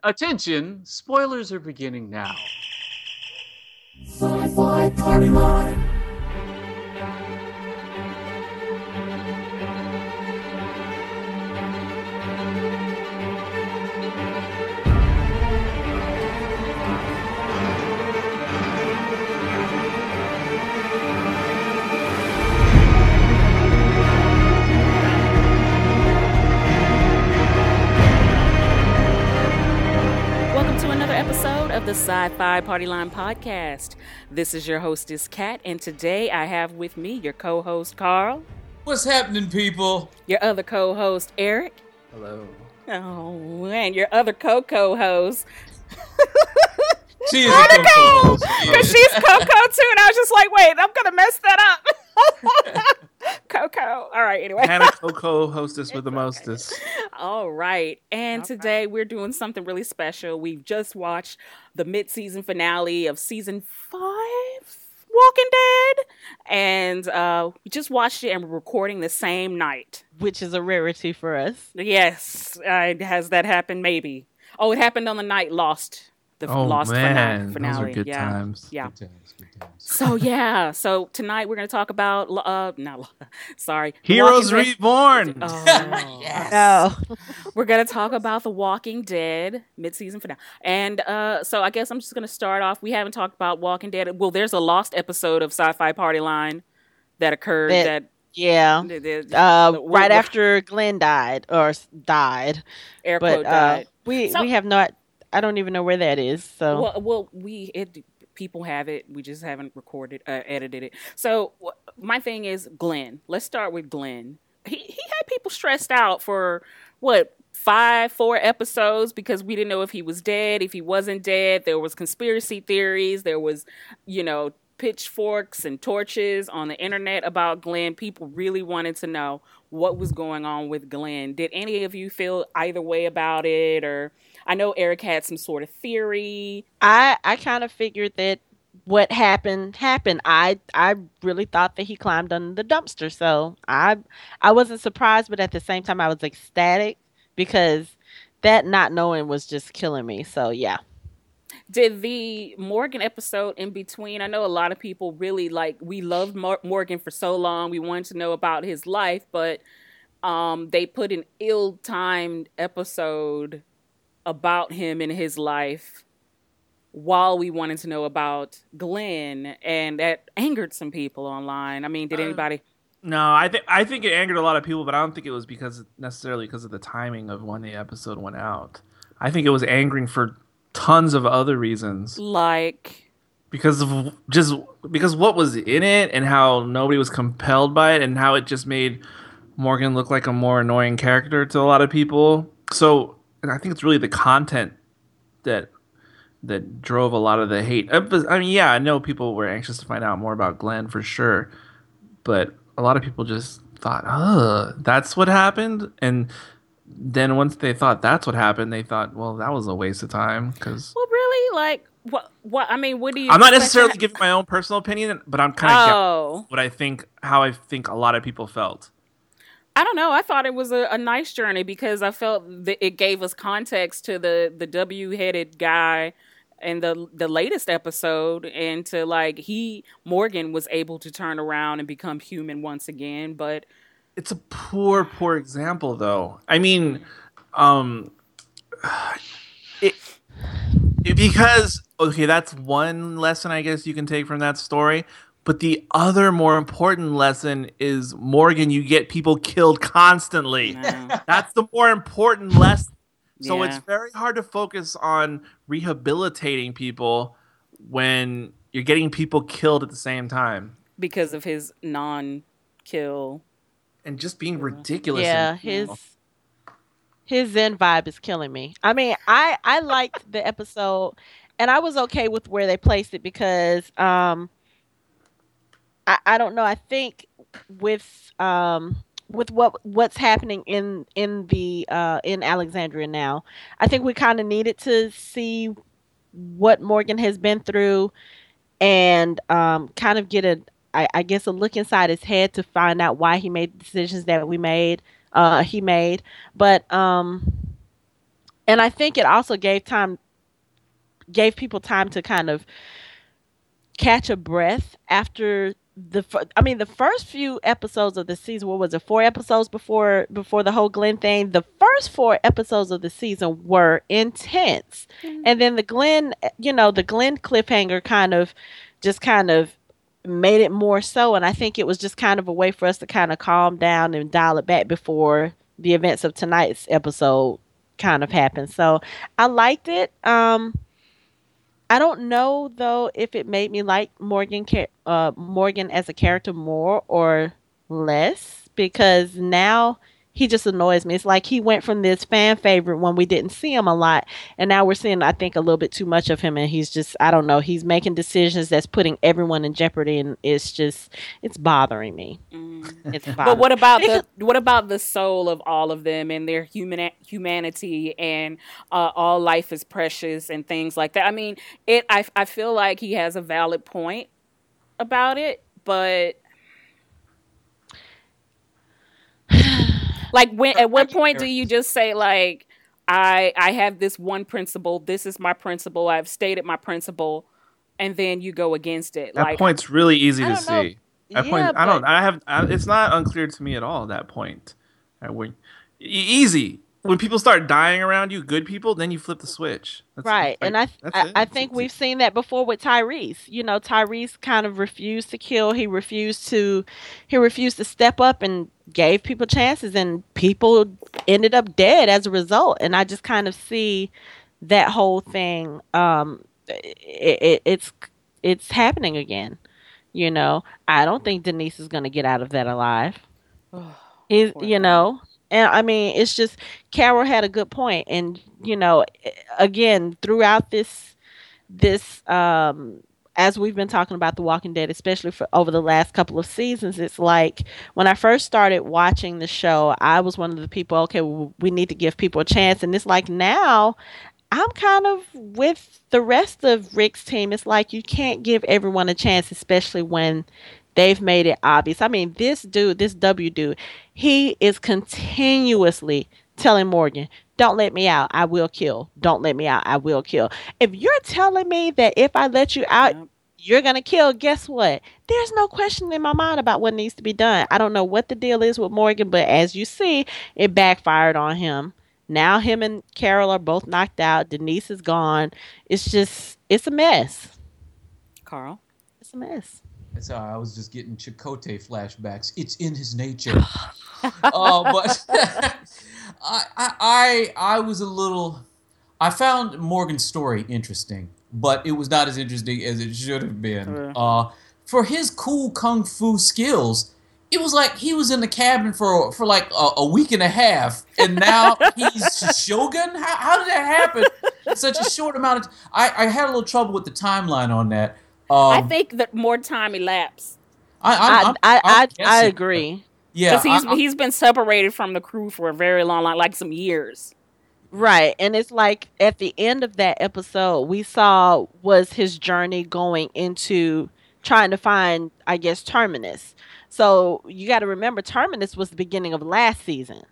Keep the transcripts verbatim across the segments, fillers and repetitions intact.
Attention, spoilers are beginning now. Sci-Fi Party Line. Of the Sci-Fi Party Line podcast. This is your hostess, Kat, and today I have with me your co-host, Carl. What's happening, people? Your other co-host, Eric. Hello. Oh, and your other co-co-host. She is a co-host. Because she's Coco, too, and I was just like, wait, I'm going to mess that up. Coco. All right, anyway. Hannah Coco, hostess with the mostest. All right. And All today right. we're doing something really special. We've just watched the mid-season finale of season five, Walking Dead. And uh, we just watched it and we're recording the same night. Which is a rarity for us. Yes. Uh, has that happened? Maybe. Oh, it happened on the night Lost. The Oh Lost man, finale. those are good yeah. times. Yeah. Good times, good times. So yeah, so tonight we're gonna talk about uh no, sorry, Heroes Walking Dead- Reborn. Oh, Yes. No. we're gonna talk about the Walking Dead mid-season finale, and uh, so I guess I'm just gonna start off. We haven't talked about Walking Dead. Well, there's a lost episode of Sci-Fi Party Line that occurred. That- That, Yeah. that, that Uh, what- right what- after Glenn died or s- died, air but quote uh, died. we So- we have not. I don't even know where that is. So Well, well, we it people have it. We just haven't recorded, uh, edited it. So wh- my thing is Glenn. Let's start with Glenn. He he had people stressed out for what five, four episodes because we didn't know if he was dead, if he wasn't dead. There was conspiracy theories. There was, you know, pitchforks and torches on the internet about Glenn. People really wanted to know what was going on with Glenn. Did any of you feel either way about it? Or I know Eric had some sort of theory. I I kind of figured that what happened happened. I I really thought that he climbed under the dumpster. So I I wasn't surprised, but at the same time I was ecstatic because that not knowing was just killing me. So yeah. Did the Morgan episode in between? I know a lot of people really like, we loved Mor- Morgan for so long. We wanted to know about his life, but um, they put an ill-timed episode about him and his life while we wanted to know about Glenn, and that angered some people online. I mean, did Uh, anybody? No, I think I think it angered a lot of people, but I don't think it was because necessarily because of the timing of when the episode went out. I think it was angering for tons of other reasons. Like, Because of just because what was in it and how nobody was compelled by it and how it just made Morgan look like a more annoying character to a lot of people. So, and I think it's really the content that that drove a lot of the hate. Uh, but, I mean, yeah, I know people were anxious to find out more about Glenn for sure, but a lot of people just thought, "Oh, that's what happened," and then once they thought that's what happened, they thought, "Well, that was a waste of time." Because well, really? Like, what? What? I mean, what do you I'm not expect to necessarily ha- giving my own personal opinion, but I'm kind of Oh. what I think, how I think a lot of people felt. I don't know. I thought it was a, a nice journey because I felt that it gave us context to the, the W-headed guy in the the latest episode, and to like he Morgan was able to turn around and become human once again. But It's a poor, poor example, though. I mean, um, it, it because okay, that's one lesson I guess you can take from that story. But the other more important lesson is Morgan. You get people killed constantly. no. That's the more important lesson. So it's Yeah. very hard to focus on rehabilitating people when you're getting people killed at the same time because of his non-kill. and just being ridiculous. Yeah, in his general. his Zen vibe is killing me. I mean, I I liked the episode, and I was okay with where they placed it because um, I I don't know. I think with um with what what's happening in in the uh in Alexandria now, I think we kind of needed to see what Morgan has been through and um kind of get a I, I guess a look inside his head to find out why he made the decisions that we made uh he made. But um and I think it also gave time, gave people time to kind of catch a breath after the. fir- I mean, the first few episodes of the season. What was it? Four episodes before before the whole Glenn thing. The first four episodes of the season were intense, and then the Glenn, you know, the Glenn cliffhanger kind of, just kind of made it more so. And I think it was just kind of a way for us to kind of calm down and dial it back before the events of tonight's episode kind of happened. So I liked it. Um, I don't know though if it made me like Morgan, cha- uh, Morgan as a character more or less, because now he just annoys me. It's like he went from this fan favorite when we didn't see him a lot, and now we're seeing, I think, a little bit too much of him, and he's just, I don't know, he's making decisions that's putting everyone in jeopardy, and it's just, it's bothering me. It's bothering. But what about the what about the soul of all of them and their human humanity and uh, all life is precious and things like that? I mean, it. I I feel like he has a valid point about it, but like when at what point do you just say like I I have this one principle, this is my principle, I've stated my principle, and then you go against it? That like point's really easy I to don't know. see. That Yeah, point, I don't. but- I have. I, it's not unclear to me at all. That point, That when, e- easy. When people start dying around you, good people, then you flip the switch. That's, Right. like, And I that's I, it. I It's think easy. we've seen that before with Tyrese. You know, Tyrese kind of refused to kill. He refused to he refused to step up and gave people chances, and people ended up dead as a result. And I just kind of see that whole thing um it, it, it's it's happening again. You know, I don't think Denise is going to get out of that alive. He's, Poor you thing. know, and I mean, it's just Carol had a good point, and you know, again, throughout this, this, um, as we've been talking about The Walking Dead, especially for over the last couple of seasons, it's like when I first started watching the show, I was one of the people. Okay, well, we need to give people a chance, and it's like now. I'm kind of with the rest of Rick's team. It's like you can't give everyone a chance, especially when they've made it obvious. I mean, this dude, this W dude, he is continuously telling Morgan, don't let me out, I will kill. Don't let me out, I will kill. If you're telling me that if I let you out, Yep. you're going to kill, guess what? There's no question in my mind about what needs to be done. I don't know what the deal is with Morgan, but as you see, it backfired on him. Now him and Carol are both knocked out. Denise is gone. It's just, it's a mess. Carl. It's a mess. That's how I was just getting Chakotay flashbacks. It's in his nature. uh, but I, I, I, I was a little. I found Morgan's story interesting, but it was not as interesting as it should have been. Yeah. Uh, for his cool kung fu skills, it was like he was in the cabin for for like a, a week and a half, and now he's Shogun. How, how did that happen in such a short amount of? I, I had a little trouble with the timeline on that. Um, I think that more time elapsed I, I, I'm- I'm- I, I'm I, I guessing. agree. Yeah, because he's I- I- he's been separated from the crew for a very long, like, like some years. Right. And it's like at the end of that episode, we saw was his journey going into trying to find, I guess, Terminus. So you got to remember, Terminus was the beginning of last season.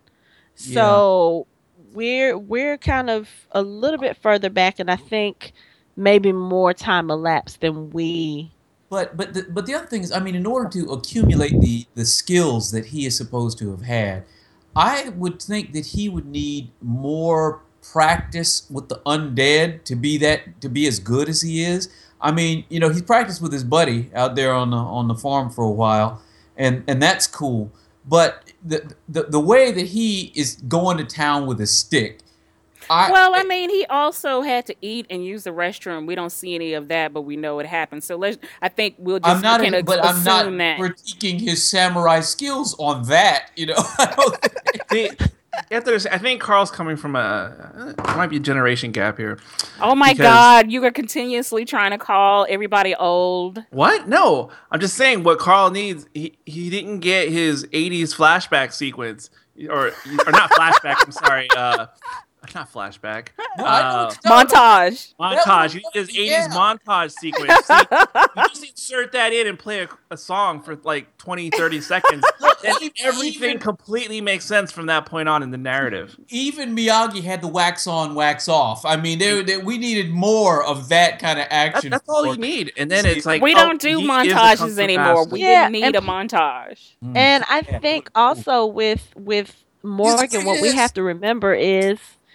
So we're we're kind of a little bit further back, and I think maybe more time elapsed than we. But but the, but the other thing is, I mean, in order to accumulate the the skills that he is supposed to have had, I would think that he would need more practice with the undead to be that to be as good as he is. I mean, you know, he's practiced with his buddy out there on the on the farm for a while, and and that's cool. But the the, the way that he is going to town with a stick, I Well, I mean, he also had to eat and use the restroom. We don't see any of that, but we know it happened. So let's. I think we'll just I'm not, kind of but I'm not assume that. critiquing his samurai skills on that. You know, I don't think- See, you have to understand, I think Carl's coming from a. It might be a generation gap here. Oh my because- God, you are continuously trying to call everybody old. What? No, I'm just saying what Carl needs. He he didn't get his eighties flashback sequence, or or not flashback. I'm sorry. Uh, not flashback. No, I know Uh, what you're talking Montage. montage. That was- His eighties yeah. montage sequence. See, you just insert that in and play a, a song for like twenty, thirty seconds. And Even- everything even- completely makes sense from that point on in the narrative. Even Miyagi had the wax on, wax off. I mean, they, they, we needed more of that kind of That's, action. that's all for- you need. And then it's like We oh, don't do he is a kung montages fu anymore. master. We Yeah, didn't need and- a montage. Mm. And I Yeah. think also with with Morgan, what we Yes. have to remember is,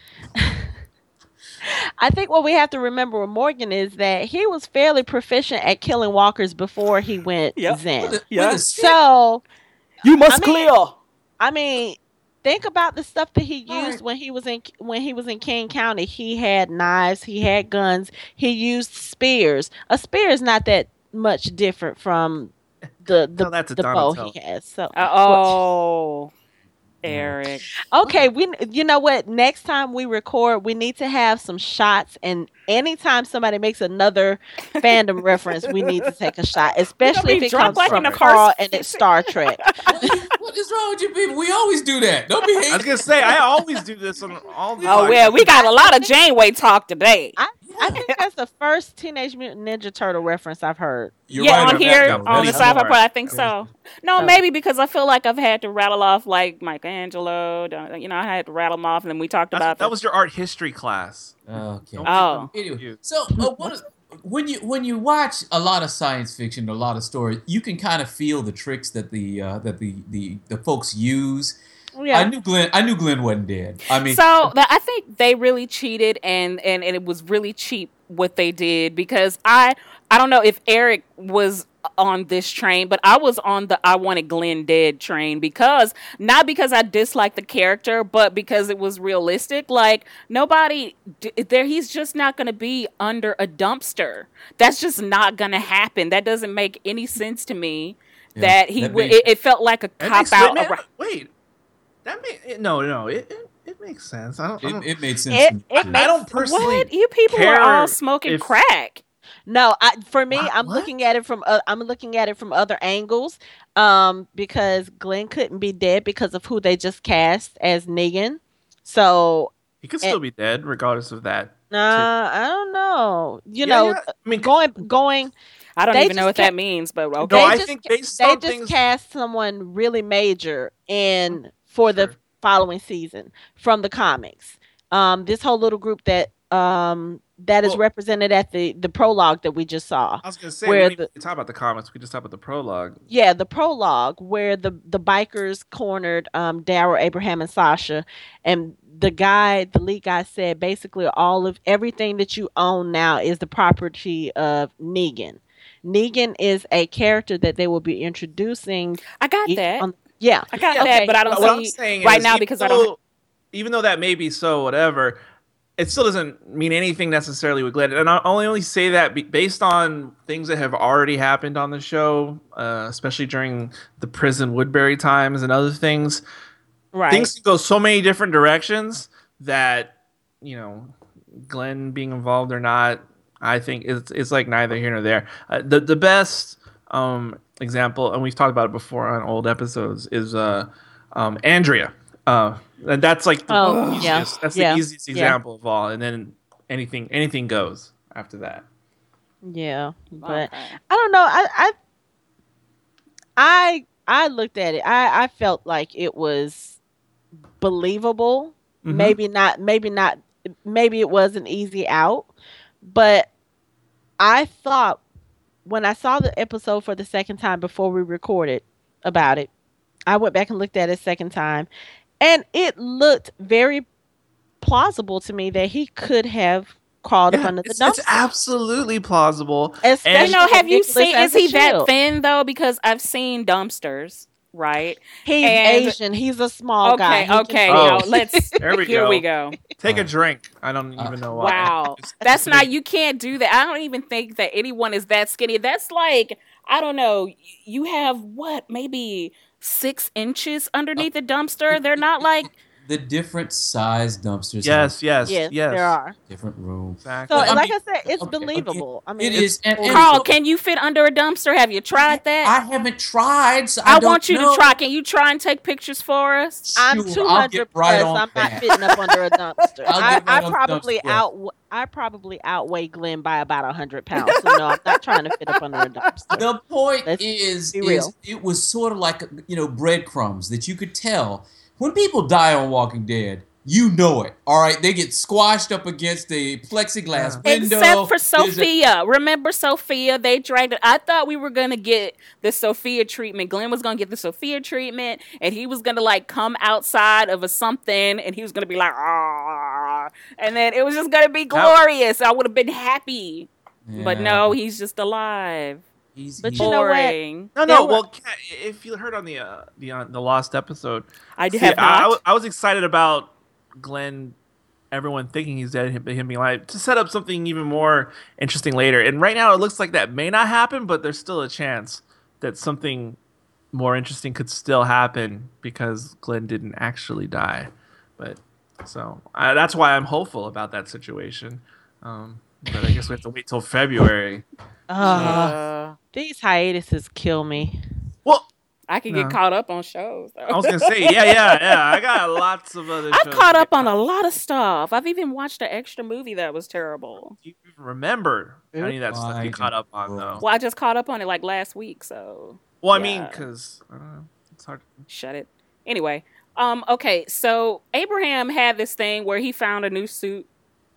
I think what we have to remember with Morgan is that he was fairly proficient at killing walkers before he went Yep. Zen. With a- Yeah. with a stick. So You must I mean- clear. I mean, think about the stuff that he used Right. when he was in when he was in King County. He had knives, he had guns, he used spears. A spear is not that much different from the the, No, that's a the bow Donatello. he has. So Uh, oh, Eric. okay, we you know what? Next time we record, we need to have some shots, and anytime somebody makes another fandom reference, we need to take a shot, especially be if it drunk comes like in from the Carl first and it's Star Trek. what, what is wrong with you people? We always do that. Don't be I was hating. gonna say I always do this on all the. Oh, well, we got a lot of Janeway talk today. I, I think that's the first Teenage Mutant Ninja Turtle reference I've heard. You're yeah, right on about here, that. on the Really sci-fi more. part, I think so. No, Oh. maybe because I feel like I've had to rattle off like Michelangelo. don't- You know, I had to rattle them off, and then we talked That's- about that the- was your art history class. Okay. Don't- Oh. Anyway, You. so uh, what, when you when you watch a lot of science fiction, a lot of stories, you can kind of feel the tricks that the uh, that the, the the folks use. Yeah. I knew Glenn. I knew Glenn wasn't dead. I mean, So the, I think they really cheated, and, and and it was really cheap what they did, because I I don't know if Eric was on this train, but I was on the I wanted Glenn dead train, because not because I disliked the character, but because it was realistic. Like nobody d- there, he's just not going to be under a dumpster. That's just not going to happen. That doesn't make any sense to me. Yeah, that he that would. makes- It, it felt like a That cop makes- out. wait, ar- wait, that may, no, no, it, it it makes sense. I don't. I it, don't it made sense. It- to me, it too. makes- I don't personally. What? You people are care all smoking if- crack. No, I, for me, What? I'm What? looking at it from uh, I'm looking at it from other angles, um, because Glenn couldn't be dead because of who they just cast as Negan. So, He could still be dead, regardless of that. uh, I don't know. You Yeah, know, yeah. I mean, going going. I don't They even know just what that kept- means, but no, okay. They I just think ca- based They on just things. cast someone really major in for the Sure. following season from the comics. Um, this whole little group that um that is Well- represented at the the prologue that we just saw. I was gonna say, where we don't the- even talk about the comics. We just talk about the prologue. Yeah, the prologue where the the bikers cornered um Daryl, Abraham, and Sasha, and the guy, the lead guy, said basically all of everything that you own now is the property of Negan. Negan is a character that they will be introducing. I got e- that. on- yeah, I got Okay. that, but I don't What I'm see saying right is, now even because I don't. though- Even though that may be so, whatever, it still doesn't mean anything necessarily with Glenn. And I only only say that be- based on things that have already happened on the show, uh, especially during the prison Woodbury times and other things. Right. Things can go so many different directions that, you know, Glenn being involved or not, I think it's it's like neither here nor there. Uh, the the best um, example, and we've talked about it before on old episodes, is uh, um, Andrea. Uh, and that's like the Oh, easiest. yeah. That's Yeah. the easiest Yeah. example of all. And then anything anything goes after that. yeah, but Okay. I don't know. I I I, I looked at it. I I felt like it was believable. Mhm. Maybe not. Maybe not. Maybe it was an easy out, but I thought when I saw the episode for the second time before we recorded about it, I went back and looked at it a second time, and it looked very plausible to me that he could have crawled up Yeah, under the it's, it's dumpster. absolutely plausible. Especially And- You know, have you Nicholas seen? as Is a he that shield. thin though? Because I've seen dumpsters. Right. He's And- Asian. He's a small guy. Okay. He can Okay. fit. Now Oh. let's. There we here go. we go. Take a Uh, drink. I don't even know why. Wow. It's- That's not. You can't do that. I don't even think that anyone is that skinny. That's like, I don't know. You have what? Maybe six inches underneath the dumpster. They're not like. the different size dumpsters. Yes, yes, Yes, yes. there are. Different room. Exactly. So, But, I like mean, I said, it's okay, believable. I okay. mean, It it's is, and- and- Carl, can you fit under a dumpster? Have you tried that? I haven't tried. So I, I don't want you know. to try. Can you try and take pictures for us? I'm Sure, two I'll hundred get right plus. on I'm that. not fitting up under a dumpster. I'll I, get right I on the probably dumpster. out. I probably outweigh Glenn by about a hundred pounds. So no, I'm not trying to fit up under a dumpster. The point Let's is, be is real. it was sort of like, you know, breadcrumbs that you could tell when people die on Walking Dead. You know it, all right. They get squashed up against the plexiglass Yeah. window. Except for There's a- Sophia. Remember Sophia? They dragged it. I thought we were going to get the Sophia treatment. Glenn was going to get the Sophia treatment, and he was going to, like, come outside of a something, and he was going to be like, ah. And then it was just going to be glorious. I would have been happy. But Yeah. no, he's just alive. He's, But he's- you know what? Boring. No, There no. were- Well, Kat, if you heard on the uh, the uh, the lost episode, I see, have I, I not. was- I was excited about Glenn. Everyone thinking he's dead, him, him being alive, to set up something even more interesting later. And right now, it looks like that may not happen, but there's still a chance that something more interesting could still happen because Glenn didn't actually die. But so uh, that's why I'm hopeful about that situation. Um, but I guess we have to wait till February. Uh, Uh, these hiatuses kill me. Well, I can No. get caught up on shows. Though. I was gonna say, yeah, yeah, yeah. I got lots of other. I've shows caught to up get- on a lot of stuff. I've even watched an extra movie that was terrible. You remember any of that stuff you Oops. caught up on though? Well, I just caught up on it like last week, so Well, I mean, Yeah. because I don't know, it's hard. shut it. Anyway, um, okay, so Abraham had this thing where he found a new suit,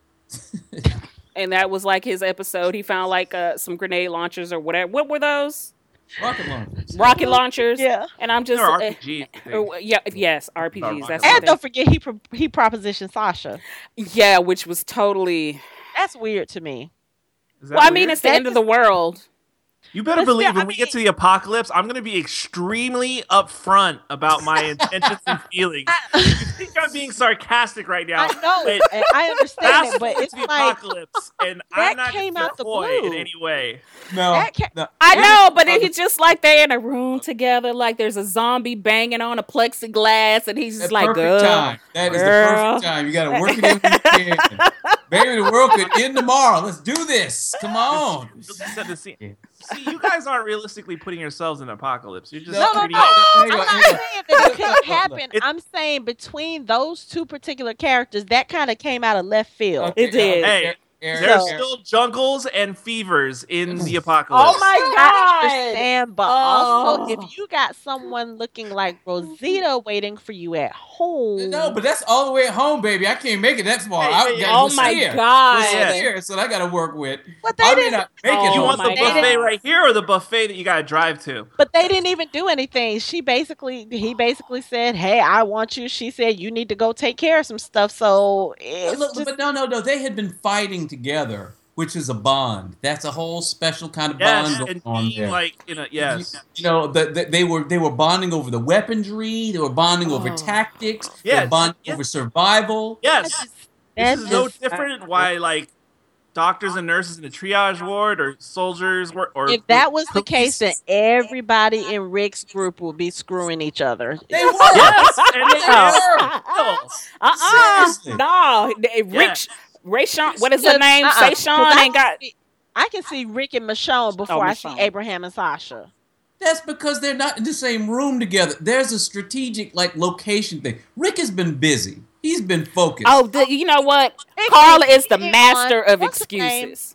and that was like his episode. He found like uh, some grenade launchers or whatever. What were those? rocket launchers. Rocket launchers. Yeah. And I'm just They're uh, R P Gs. I think. uh, yeah, yes, R P Gs. rocket That's And what don't forget, he pro- he propositioned Sasha. they- yeah, which was totally. That's weird to me. Is that Well, I mean, weird? it's the end of the world. You better But believe still, when I we get mean- to the apocalypse, I'm going to be extremely upfront about my intentions and feelings. If you think I'm being sarcastic right now, I know, but and I understand fast it, but forward it's to the like apocalypse, and that I'm not came gonna out the coy in blue. any way. No, That ca- no. I That know, is- but it's just like they're in a room together, like there's a zombie banging on a plexiglass, and he's just That like, perfect "Girl, time. That is girl." the perfect time. You got to work it in when you can. Baby, the world could end tomorrow. Let's do this. Come on. Just set the scene. See, you guys aren't realistically putting yourselves in an apocalypse. You're just No, no, pretty no. much- Hang I'm on, not hang saying on. that it couldn't Look, happen. It- I'm saying between those two particular characters, that kind of came out of left field. It did. Hey, Eric, There's So- Eric, still jungles and fevers in the apocalypse. Oh my I god! understand, but Oh. also if you got someone looking like Rosita waiting for you at home, No, but that's all the way at home, baby. I can't make it that far. Hey, I hey, gotta Oh go my here. god! Yeah. Here, so I got to work with. but they I may didn't. not make Oh it. You home. want the my buffet God. right here or the buffet that you gotta drive to? But they didn't even do anything. She basically, he basically said, "Hey, I want you." She said, "You need to go take care of some stuff." So But, it's look, just, but no, no, no. They had been fighting together, which is a bond. That's a whole special kind of Yes, bond and going on being there. like in a yes. You know, the, the, they were they were bonding over the weaponry. They were bonding over Oh. tactics. They Yes, were bonding yes. over survival. Yes. that's This is no just- different why like doctors and nurses in a triage ward or soldiers were or If that was the case, then police. everybody in Rick's group would be screwing each other. They were. Yes, and They they were. are. Uh-uh. Seriously. No, Rich, Ray Sean, what is her Because, name? uh-uh, Say 'cause Sean I ain't got. can see- I can see Rick and Michonne before Oh, I see Michonne. Abraham and Sasha. That's because they're not in the same room together. There's a strategic like location thing. Rick has been busy. He's been focused. Oh, the, you know what? Rick Carla is- is the he master on- of what's his name? excuses.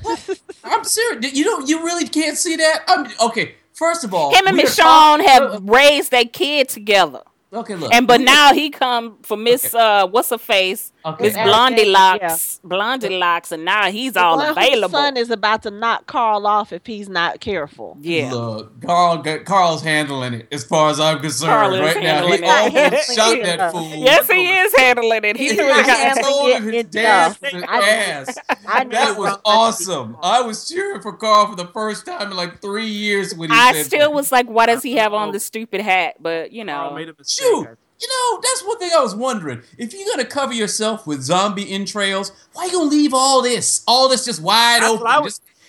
I'm serious. You don't. You really can't see that. I'm okay. First of all, Him and we're Michonne talking- have raised their kid together, Okay, look. and but now he come for Miss uh, what's her face, Okay. Miss Yeah. Blondie Yeah. Locks, Blondie Locks, and now he's all One whose available. son is about to knock Carl off if he's not careful. Yeah. Look, Carl, Carl's handling it as far as I'm concerned Carl is right now. He handling it. almost shot Yeah. that fool. Yes, he is handling it. He He threw not the guy. handling told him it his enough. dance was his I- ass. I knew That it was was awesome. I was cheering for Carl for the first time in like three years when he I said still that. was like, why does he have on the stupid hat? But you Carl know, made a mistake. Shoot. You know, that's one thing I was wondering. If you're gonna cover yourself with zombie entrails, why you gonna leave all this, all this just wide That's open? what I was- Just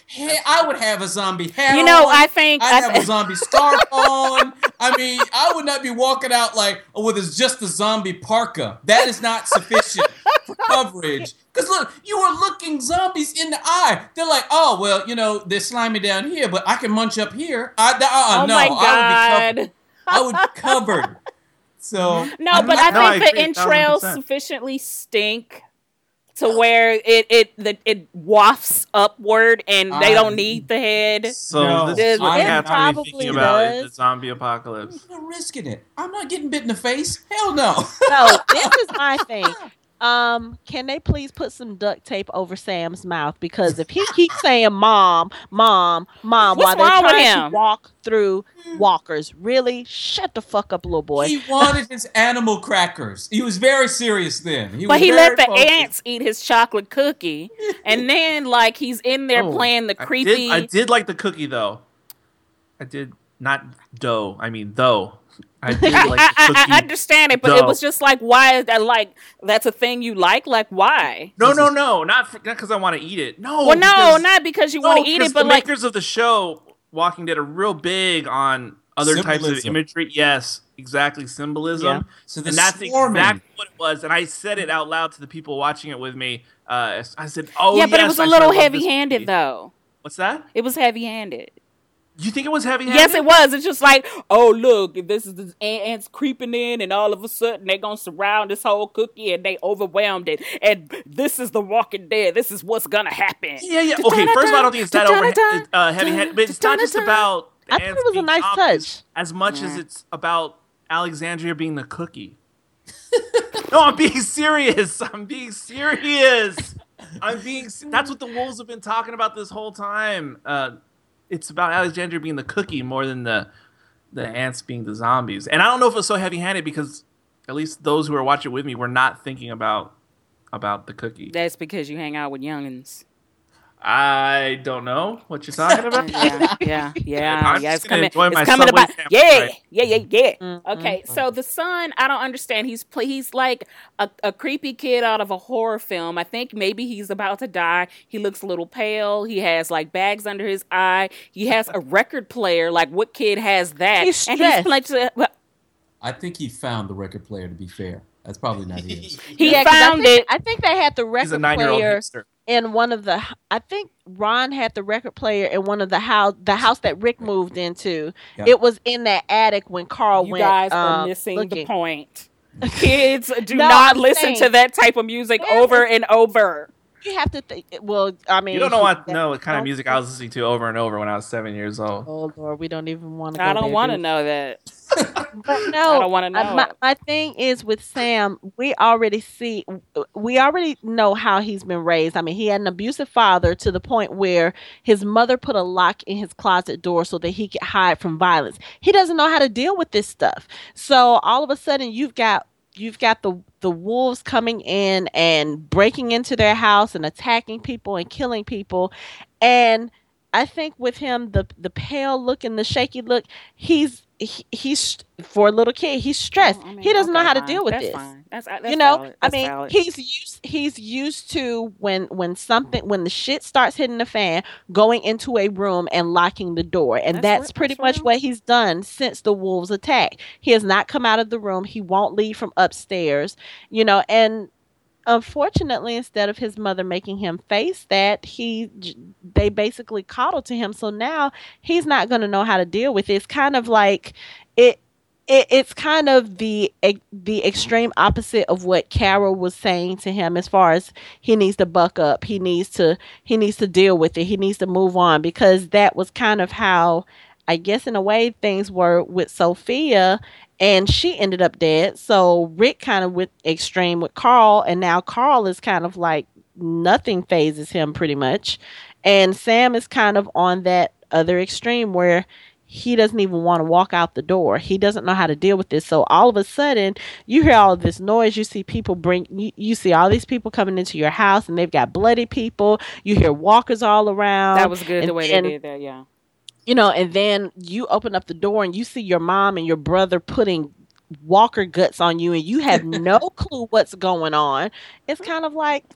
Hey, I would have a zombie hat You know, on. I think I'd I have th- a zombie scarf on. I mean, I would not be walking out like with a, just a zombie parka. That is not sufficient for coverage. Because look, you are looking zombies in the eye. They're like, oh well, you know, they're slimy down here, but I can munch up here. I, uh, oh no, my I would be god. covered. I would be covered. So No, I'm but not- I No, I think the agree, entrails one thousand percent. sufficiently stink to where it it the, it wafts upward, and they I- don't need the head. So No, this is what I we am have to be probably thinking about in the does. zombie apocalypse. There's no risking it. I'm not getting bit in the face. Hell no. No, this is my thing. Um, can they please put some duct tape over Sam's mouth? Because if he keeps saying "mom, mom, mom" What's while they're wrong with trying him? to walk through walkers, really shut the fuck up, little boy. He wanted his animal crackers. He was very serious then. He But was he very let the focused. ants eat his chocolate cookie, and then like he's in there Oh, playing the I creepy. did, I did like the cookie though. I did not dough. I mean though. I did I, like I, the cookie. I understand it, but it dough. was just like, why is that? Like, that's a thing you like? Like, why? No, no, no, not not because I want to eat it. No, Well, no, because- not because you no, want to eat because it, but the like, makers of the show Walking Dead are real big on other types of Symbolism. imagery. Yes, exactly, symbolism. Yeah. So the And that's swarming. exactly what it was. And I said it out loud to the people watching it with me. Uh, I said, "Oh, yeah, but it yes, was a I little love this heavy-handed movie." though. What's that? It was heavy-handed. You think it was heavy? Yes, it was. It's just like, oh look, this is the ants creeping in, and all of a sudden they're gonna surround this whole cookie, and they overwhelmed it. And this is the Walking Dead. This is what's gonna happen. Yeah, yeah. Okay, first of all, I don't think it's that over uh, heavy-handed, but it's not just about. the I thought it ants was a being nice zombies touch. as much as Yeah. it's about Alexandria being the cookie. No, I'm being serious. I'm being serious. I'm being. se- That's what the wolves have been talking about this whole time. Uh, it's about Alexandria being the cookie more than the the ants being the zombies. And I don't know if it's so heavy-handed because at least those who are watching with me were not thinking about about the cookie. That's because you hang out with youngins. I don't know what you're talking about. Yeah, yeah, yeah, I'm yeah. just It's gonna coming. enjoy my It's coming Subway about. sandwich, Yeah, right? yeah, yeah, yeah. Mm, Okay, so the son, I don't understand. He's play. He's like a, a creepy kid out of a horror film. I think maybe he's about to die. He looks a little pale. He has like bags under his eye. He has a record player. Like what kid has that? He's and he's stressed. like, well, I think he found the record player, to be fair. That's probably not his. he Yeah, 'cause found I think, it. I think they had the He's a record nine-year-old player hipster. in one of the. I think Ron had the record player in one of the house, the house that Rick moved into. Yeah. It was in that attic when Carl You went. guys are um, missing looking. the point. Kids do No, not I'm listen saying- to that type of music Yeah. over and over. You have to think. Well, I mean, You don't know what that- know what kind of don't- music I was listening to over and over when I was seven years old. Oh Lord, we don't even want to. I don't want to know that. But no, I don't wanna know uh, my, it. my thing is with Sam, we already see, we already know how he's been raised. I mean, he had an abusive father to the point where his mother put a lock in his closet door so that he could hide from violence. He doesn't know how to deal with this stuff. So all of a sudden, you've got you've got the the wolves coming in and breaking into their house and attacking people and killing people, and I think with him, the the pale look and the shaky look, he's he, he's for a little kid, he's stressed. Oh, I mean, he doesn't know okay, how to fine. deal with That's this. Fine. That's, that's You know, valid. I That's mean, valid. he's used he's used to when when something when the shit starts hitting the fan, going into a room and locking the door, and That's that's, re- pretty that's much real. what he's done since the wolves attack. He has not come out of the room. He won't leave from upstairs. You know, and unfortunately, instead of his mother making him face that, he j- they basically coddled to him. So now he's not going to know how to deal with it. It's kind of like it. It, it's kind of the e- the extreme opposite of what Carol was saying to him, as far as he needs to buck up, he needs to he needs to deal with it, he needs to move on, because that was kind of how, I guess, in a way, things were with Sophia, and she ended up dead. So Rick kind of went extreme with Carl, and now Carl is kind of like nothing phases him pretty much, and Sam is kind of on that other extreme where he doesn't even want to walk out the door. He doesn't know how to deal with this. So all of a sudden, you hear all of this noise. You see people bring, you, you see all these people coming into your house, and they've got bloody people. You hear walkers all around. That was good the and way then- they did that. Yeah. You know, and then you open up the door and you see your mom and your brother putting walker guts on you, and you have no clue what's going on. It's kind of like,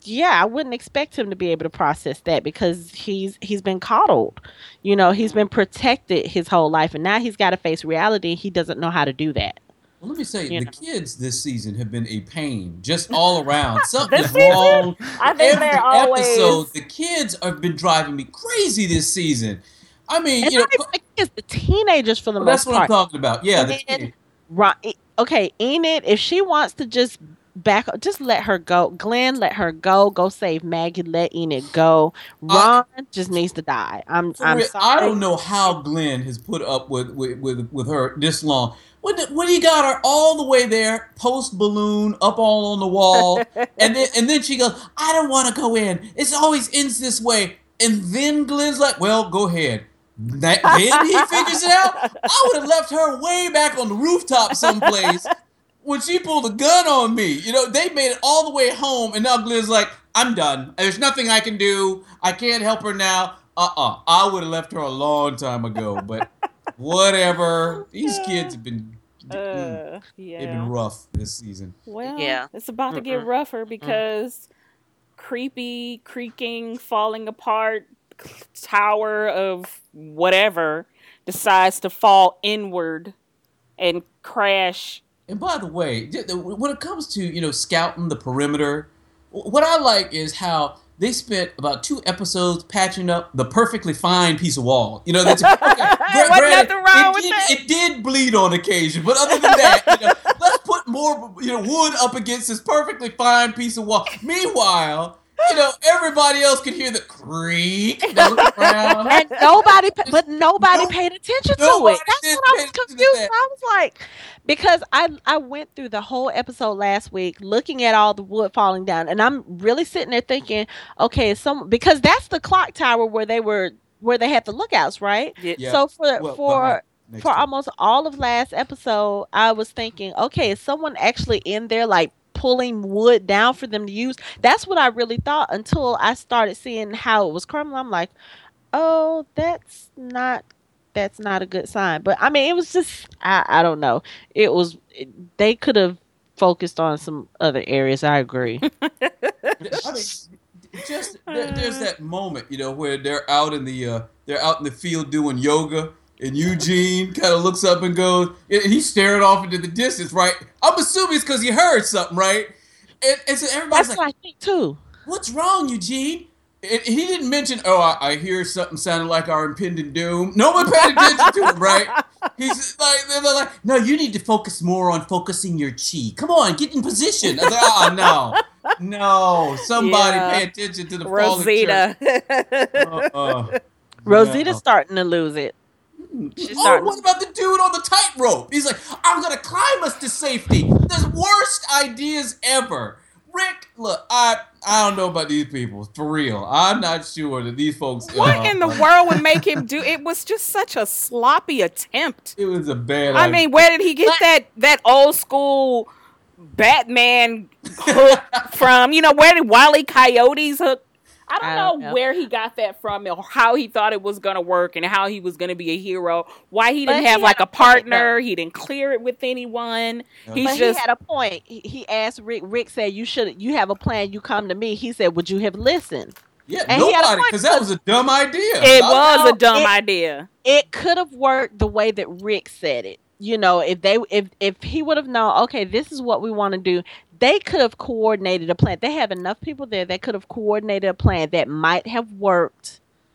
yeah, I wouldn't expect him to be able to process that because he's he's been coddled. You know, he's been protected his whole life, and now he's got to face reality. He doesn't know how to do that. Well, let me say, You the know. kids this season have been a pain, just all around. Something This is season? wrong. I think Every they're always. episode, the kids have been driving me crazy this season. I mean, And you know, not even the kids, the teenagers for the well, most that's what I'm part. talking about. Yeah, the And kid. Right. Okay, Enid, if she wants to just back up, just let her go. Glenn, let her go. Go save Maggie. Let Enid go. Ron just needs to die. I'm For I'm real, sorry. I don't know how Glenn has put up with with, with, with her this long. When, the, when he got her all the way there, post balloon, up all on the wall, and then and then she goes, "I don't want to go in. It always ends this way." And then Glenn's like, "Well, go ahead." That, then he figures it out. I would have left her way back on the rooftop someplace when she pulled a gun on me. You know, they made it all the way home, and now Glenn's like, "I'm done. There's nothing I can do. I can't help her now." Uh-uh. I would have left her a long time ago, but whatever. These kids have been, mm, Uh, they've yeah. been rough this season. Well, Yeah. it's about to get Mm-mm. rougher because creepy, creaking, falling apart tower of whatever decides to fall inward and crash. And by the way, j- when it comes to, you know, scouting the perimeter, what I like is how they spent about two episodes patching up the perfectly fine piece of wall. You know, that's okay, gra- Wasn't granted, nothing wrong it with did, that. It did bleed on occasion, but other than that, you know, let's put more, you know, wood up against this perfectly fine piece of wall. Meanwhile, you know, everybody else could hear the creak. They look around. And nobody, pa- but nobody Nope. paid attention to Nobody it. That's did what I pay was attention to confused. that. I was like, because I I went through the whole episode last week looking at all the wood falling down, and I'm really sitting there thinking, okay, some because that's the clock tower where they were where they had the lookouts, right? Yeah. Yeah. So for Well, for behind- next for to it. almost all of last episode, I was thinking, okay, is someone actually in there like pulling wood down for them to use? That's what I really thought until I started seeing how it was crumbling. I'm like, oh, that's not that's not a good sign. But I mean, it was just I I don't know. It was it, they could have focused on some other areas. I agree. I mean, just there, there's that moment, you know, where they're out in the uh, they're out in the field doing yoga, and Eugene kind of looks up and goes, and he's staring off into the distance, right? I'm assuming it's because he heard something, right? And, and so everybody's That's like, what I think too. "What's wrong, Eugene?" And he didn't mention, "Oh, I, I hear something sounding like our impending doom." No one paid attention to him, right? He's like, they're like, "No, you need to focus more on focusing your chi. Come on, get in position." I was like, "Oh no, no, somebody Yeah. pay attention to the fallen church." Rosita. Uh-uh. Rosita's No. starting to lose it. She's Oh, starting. what about the dude on the tightrope? He's like, "I'm gonna climb us to safety." The worst ideas ever. Rick, look, I I don't know about these people. For real, I'm not sure that these folks. What uh, in the uh, world would make him do? It was just such a sloppy attempt. It was a bad. I idea. mean, where did he get that that old school Batman hook from? You know, where did Wile E. Coyote's hook? I don't, I know, don't know. where he got that from, or how he thought it was gonna work, and how he was gonna be a hero. Why he But didn't he have had like a a point, partner. He didn't clear it with anyone. He's But just he had a point. He, he asked Rick. Rick said, "You should. You have a plan. You come to me." He said, "Would you have listened?" Yeah, And he had a nobody, point because that was a dumb idea. it I- was a dumb it- idea. It could have worked the way that Rick said it. You know, if they if if he would have known, okay, this is what we want to do. They could have coordinated a plan. They have enough people there that could have coordinated a plan that might have worked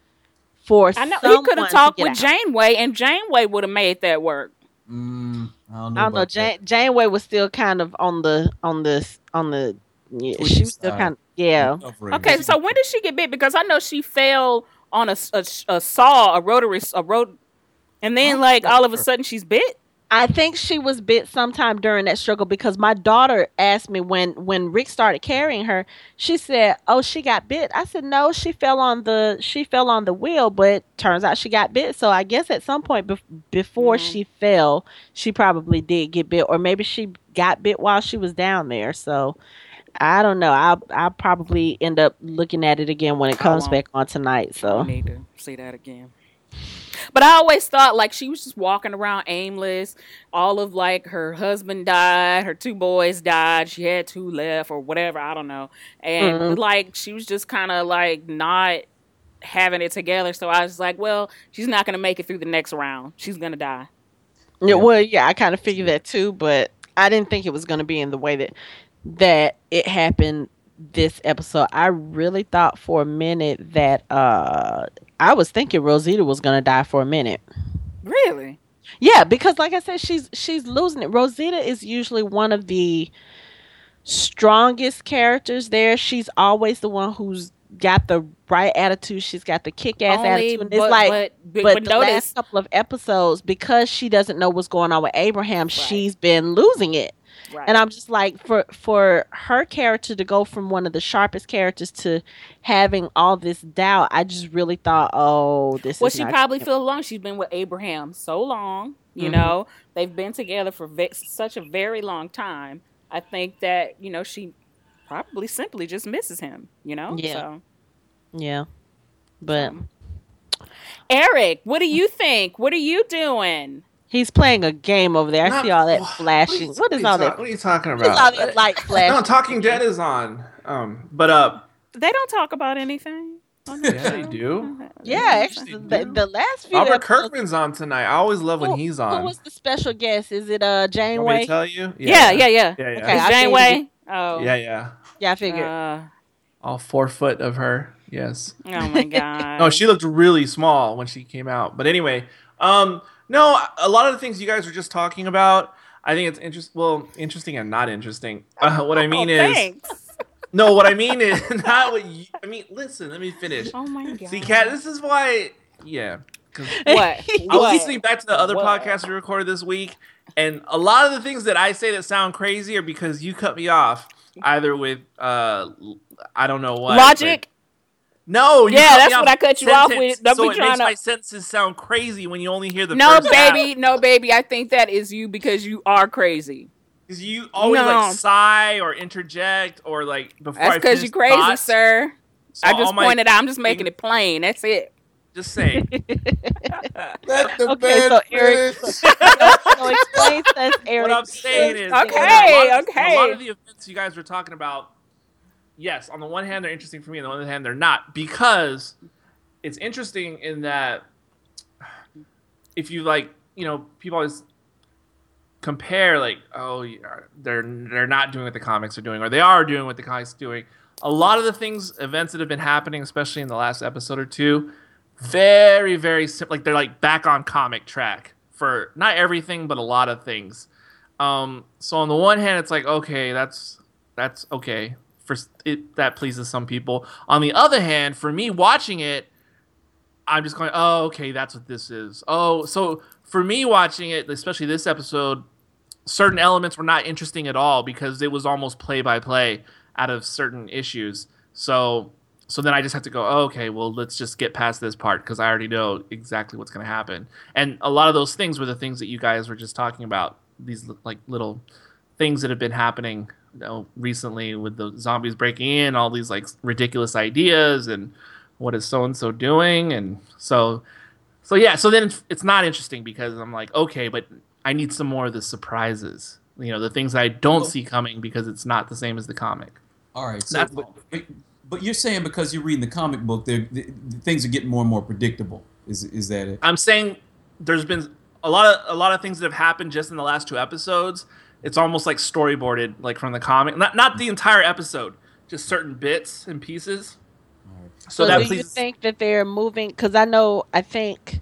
for I know he someone could have to talked get with out. Janeway, and Janeway would have made that work. Mm, I don't know. I don't know. about Jan- that. Janeway was still kind of on the on the on the. Yeah, Tweety she was still side. kind of yeah. Covering. Okay, so when did she get bit? Because I know she fell on a, a, a saw, a rotary, a rot, and then I'm like not all of a sure. sudden she's bit. I think she was bit sometime during that struggle because my daughter asked me when when Rick started carrying her. She said, "Oh, she got bit." I said, "No, she fell on the she fell on the wheel, but turns out she got bit." So I guess at some point bef- before Mhm. she fell, she probably did get bit, or maybe she got bit while she was down there. So I don't know. I'll I'll probably end up looking at it again when it I comes won't. back on tonight. I So need to see that again. But I always thought like she was just walking around aimless. All of like her husband died, her two boys died, she had two left or whatever, I don't know. And Mhm. like she was just kind of like not having it together. So I was like, well, she's not going to make it through the next round. She's going to die. Yeah, well, yeah, I kind of figured that too, but I didn't think it was going to be in the way that that it happened this episode. I really thought for a minute that uh I was thinking Rosita was going to die for a minute. Really? Yeah, because like I said, she's she's losing it. Rosita is usually one of the strongest characters there. She's always the one who's got the right attitude. She's got the kick-ass Only, attitude. And it's but, like, but, but, but but the notice, last couple of episodes, because she doesn't know what's going on with Abraham, she's been losing it. right. And I'm just like, for for her character to go from one of the sharpest characters to having all this doubt, I just really thought, oh, this well, is she not probably gonna- feels long. She's been with Abraham so long. You Mhm. know, they've been together for ve- such a very long time. I think that you know she probably simply just misses him. You know. Yeah. So, yeah. But um, Eric, what do you think? What are you doing? he's playing a game over there. I Not- see all that what flashing. What is you all ta- that? What are you talking What is all about? that light flashing? No, Talking Dead is on. Um, but uh, They don't talk about anything. on that yeah, they show. do. Yeah, actually, They the, do. the last few Robert episodes- Kirkman's on tonight. I always love when Who- he's Who on. was the special guest? Is it uh Want me to Janeway? tell you? Yeah, yeah, yeah. yeah, yeah. Okay, Is I Janeway? Oh, yeah, yeah. Yeah, I figured. Uh, All four foot of her. Yes. oh my god. No, she looked really small when she came out. But anyway, um, no, a lot of the things you guys were just talking about, I think it's interest. Well, interesting and not interesting. Uh, what I mean oh, is, thanks. no, what I mean is not what. You, I mean, listen, let me finish. Oh my god. See, Kat, this is why. Yeah. 'cause What? I was What? listening back to the other What? podcast we recorded this week, and a lot of the things that I say that sound crazy are because you cut me off, either with uh, I don't know what Logic. but- no, you Yeah, cut me that's off what I cut you off sentence, with. Don't so be it trying makes to- my sentences sound crazy when you only hear the No, first half. baby, no, baby. I think that is you because you are crazy. Because you always No. like sigh or interject or like before That's I because finish you're crazy, thoughts. sir. So I all just my- pointed out. I'm just making it plain. That's it. Just saying. Let the Okay, man so Eric- finish. So explain to us, Eric. What I'm saying is, Okay, a lot of- okay. A lot of the events you guys were talking about, yes, on the one hand they're interesting for me, on the other hand they're not, because it's interesting in that if you like, you know, people always compare like, oh, yeah, they're they're not doing what the comics are doing, or they are doing what the comics are doing. A lot of the things, events that have been happening, especially in the last episode or two, very, very simple. Like they're like back on comic track for not everything, but a lot of things. Um, so on the one hand, it's like, okay, that's that's okay for it. That pleases some people. On the other hand, for me watching it, I'm just going, oh, okay, that's what this is. Oh, so for me watching it, especially this episode, certain elements were not interesting at all because it was almost play by play out of certain issues. So so then I just have to go, oh, okay, well, let's just get past this part because I already know exactly what's going to happen. And a lot of those things were the things that you guys were just talking about, these like little things that have been happening, you know, recently with the zombies breaking in, all these like ridiculous ideas and what is so and so doing, and so so yeah, so then it's, it's not interesting because I'm like, okay, but I need some more of the surprises, you know, the things I don't see coming because it's not the same as the comic. All right, so That's but, all. but, but you're saying because you're reading the comic book, the, the things are getting more and more predictable. Is is that it? I'm saying there's been a lot of a lot of things that have happened just in the last two episodes. It's almost like storyboarded, like from the comic, not not the entire episode, just certain bits and pieces. So, So that do you pleases. think that they're moving? Because I know, I think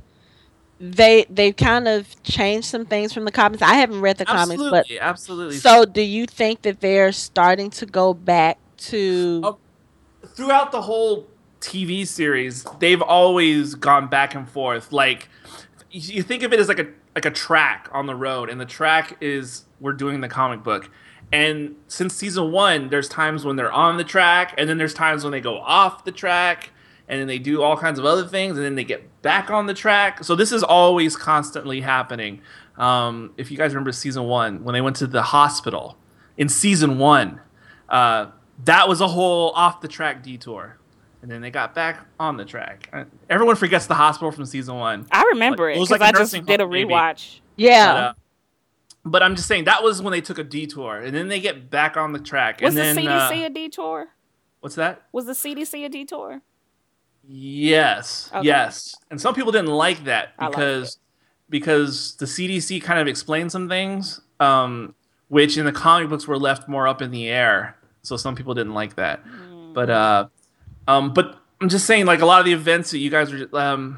they they kind of changed some things from the comics. I haven't read the comics, but Absolutely, absolutely. so do you think that they're starting to go back to? Oh, throughout the whole T V series, they've always gone back and forth. Like you think of it as like a like a track on the road, and the track is we're doing the comic book. And since season one, there's times when they're on the track, and then there's times when they go off the track, and then they do all kinds of other things, and then they get back on the track. So this is always constantly happening. Um, if you guys remember season one, when they went to the hospital in season one, uh, that was a whole off the track detour. and then they got back on the track. Uh, Everyone forgets the hospital from season one. I remember Like, it it was because like a I just nursing did a home, maybe. rewatch. Yeah. But, uh, but I'm just saying that was when they took a detour, and then they get back on the track. Was and the then, C D C uh, a detour? what's that? Was the C D C a detour? Yes, Okay. yes. And some people didn't like that I liked because because the C D C kind of explained some things, um, which in the comic books were left more up in the air. So some people didn't like that. Mm. But uh, um, but I'm just saying, like a lot of the events that you guys are um,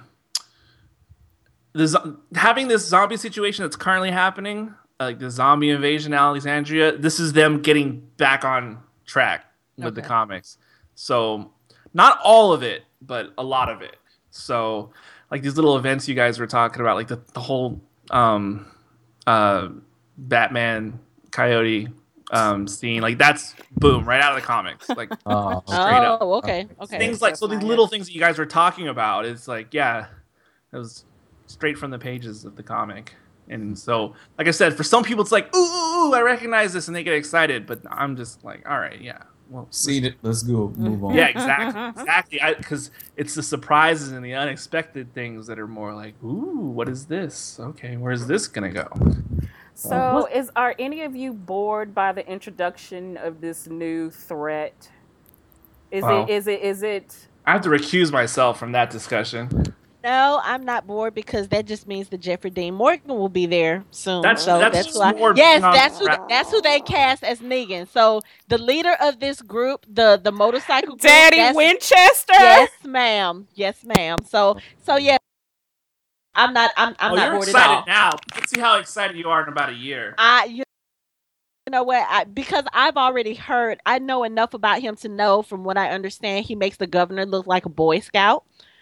the zo- having this zombie situation that's currently happening, like the zombie invasion in Alexandria. This is them getting back on track with the Okay. comics. So not all of it, but a lot of it. So like these little events you guys were talking about, like the, the whole um, uh, Batman Coyote um, scene, like that's boom right out of the comics. Like Oh, Straight up. Oh, okay, okay. things like so That's these nice. little things that you guys were talking about, it's like yeah, it was straight from the pages of the comic. And so, like I said, for some people it's like ooh, ooh, ooh I recognize this, and they get excited. But I'm just like, all right, yeah, well, see it. Let's go. Move on. yeah, exactly, exactly. Because it's the surprises and the unexpected things that are more like, ooh, what is this? Okay, where's this gonna go? So, is are any of you bored by the introduction of this new threat? Is Wow. it is it is it I have to recuse myself from that discussion. No, I'm not bored because that just means that Jeffrey Dean Morgan will be there soon. That's- so that's that's, just why. more Yes, non- that's who that's who they cast as Negan. So the leader of this group, the the motorcycle group, Daddy that's- Winchester? Yes, ma'am. Yes, ma'am. So so yeah, I'm not I'm I'm oh, not you're bored at all. excited now. Let's see how excited you are in about a year. I you know what? I, because I've already heard, I know enough about him to know, from what I understand, he makes the governor look like a Boy Scout.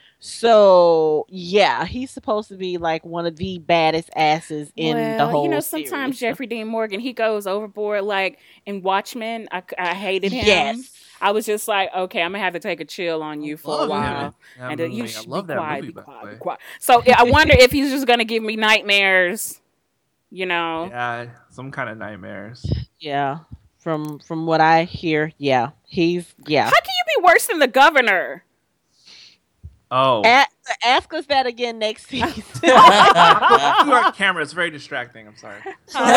So yeah, he's supposed to be like one of the baddest asses in well, the whole. you know, sometimes series. Jeffrey Dean Morgan, he goes overboard. Like in Watchmen, I, I hated him. Yes. I was just like, okay, I'm gonna have to take a chill on you for a Love him. while. That And uh, you movie. should I love be that quiet, movie, be by the quiet, way. be quiet. So yeah, I wonder if he's just gonna give me nightmares. You know, Yeah, some kind of nightmares. Yeah. From from what I hear, yeah, he's yeah. how can you be worse than the governor? Oh, A- ask us that again next season. you are on camera. It's very distracting. I'm sorry.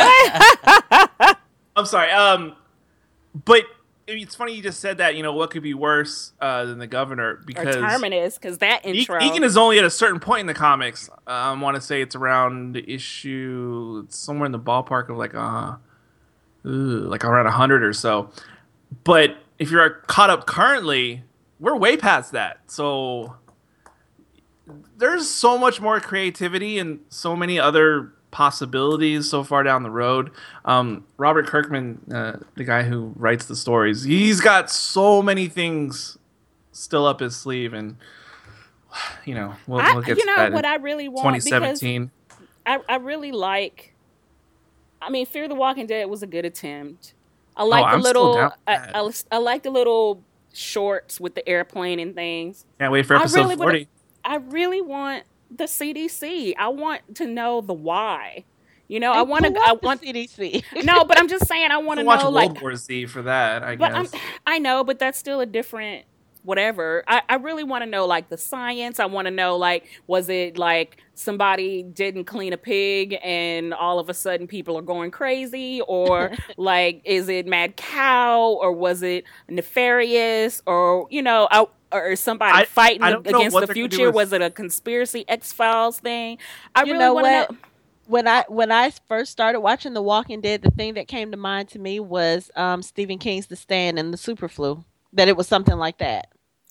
I'm sorry. Um, but it's funny you just said that. You know what could be worse uh, than the governor Or because Terminus, because that E- intro. Egan is only at a certain point in the comics. Uh, I want to say it's around the issue it's somewhere in the ballpark of like uh, ooh, like around a hundred or so. But if you're caught up currently, we're way past that. So there's so much more creativity and so many other possibilities so far down the road. Um, Robert Kirkman, uh, the guy who writes the stories, he's got so many things still up his sleeve, and you know, we'll, I, we'll get you to know that what in I really want twenty because seventeen. I, I really like. I mean, Fear the Walking Dead was a good attempt. I like the I'm still little. down with I, that. I, I like the little shorts with the airplane and things. Can't wait for I episode really would- forty. I really want the C D C. I want to know the why. You know, I want to. I want. C D C. No, but I'm just saying. I want to We'll watch know, World like. War Z for that, I But I'm, guess. I know, but that's still a different whatever. I, I really want to know like the science. I want to know like was it like somebody didn't clean a pig and all of a sudden people are going crazy, or like is it mad cow, or was it nefarious, or you know, I, or is somebody I- fighting I don't know against what the they're gonna do future? with- Was it a conspiracy X Files thing? I You really know want to what? know. When I when I first started watching The Walking Dead, the thing that came to mind to me was um, Stephen King's The Stand and the Super Flu. That it was something like that.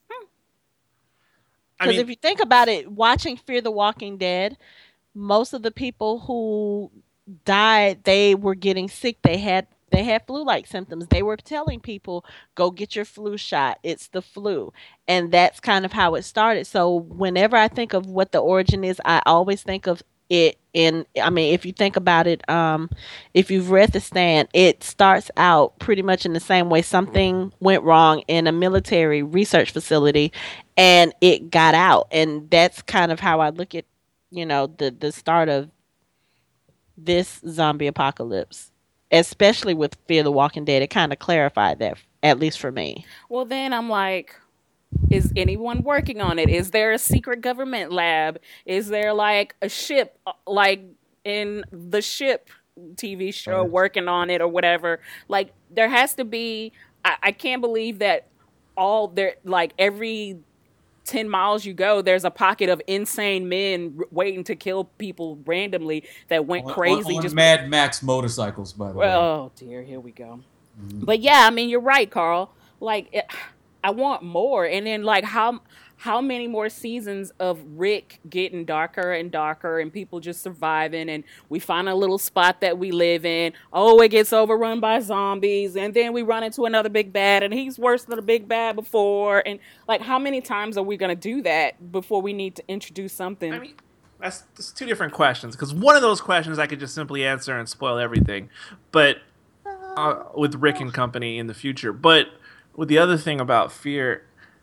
I Because mean, if you think about it, watching Fear the Walking Dead, most of the people who died, they were getting sick. They had they had flu-like symptoms. They were telling people, "Go get your flu shot. It's the flu," and that's kind of how it started. So whenever I think of what the origin is, I always think of it in. I mean, if you think about it, um, if you've read The Stand, it starts out pretty much in the same way. Something went wrong in a military research facility, and it got out, and that's kind of how I look at, you know, the the start of this zombie apocalypse, especially with Fear the Walking Dead. It kind of clarified that, at least for me. Well, then I'm like, Is anyone working on it? Is there a secret government lab? Is there like a ship, uh, like in the Ship T V show, Right. working on it or whatever? Like there has to be. I, I can't believe that all there, like every ten miles you go, there's a pocket of insane men r- waiting to kill people randomly that went On- crazy. on, on just Mad Max motorcycles, by the way. Oh dear, here we go. But yeah, I mean, you're right, Carl. Like, it, I want more, and then like how how many more seasons of Rick getting darker and darker, and people just surviving, and we find a little spot that we live in. Oh, it gets overrun by zombies, and then we run into another big bad, and he's worse than the big bad before. And like, how many times are we gonna do that before we need to introduce something? I mean, that's, that's two different questions. Because one of those questions I could just simply answer and spoil everything, but uh, with Rick and company in the future. But with the other thing about Fear,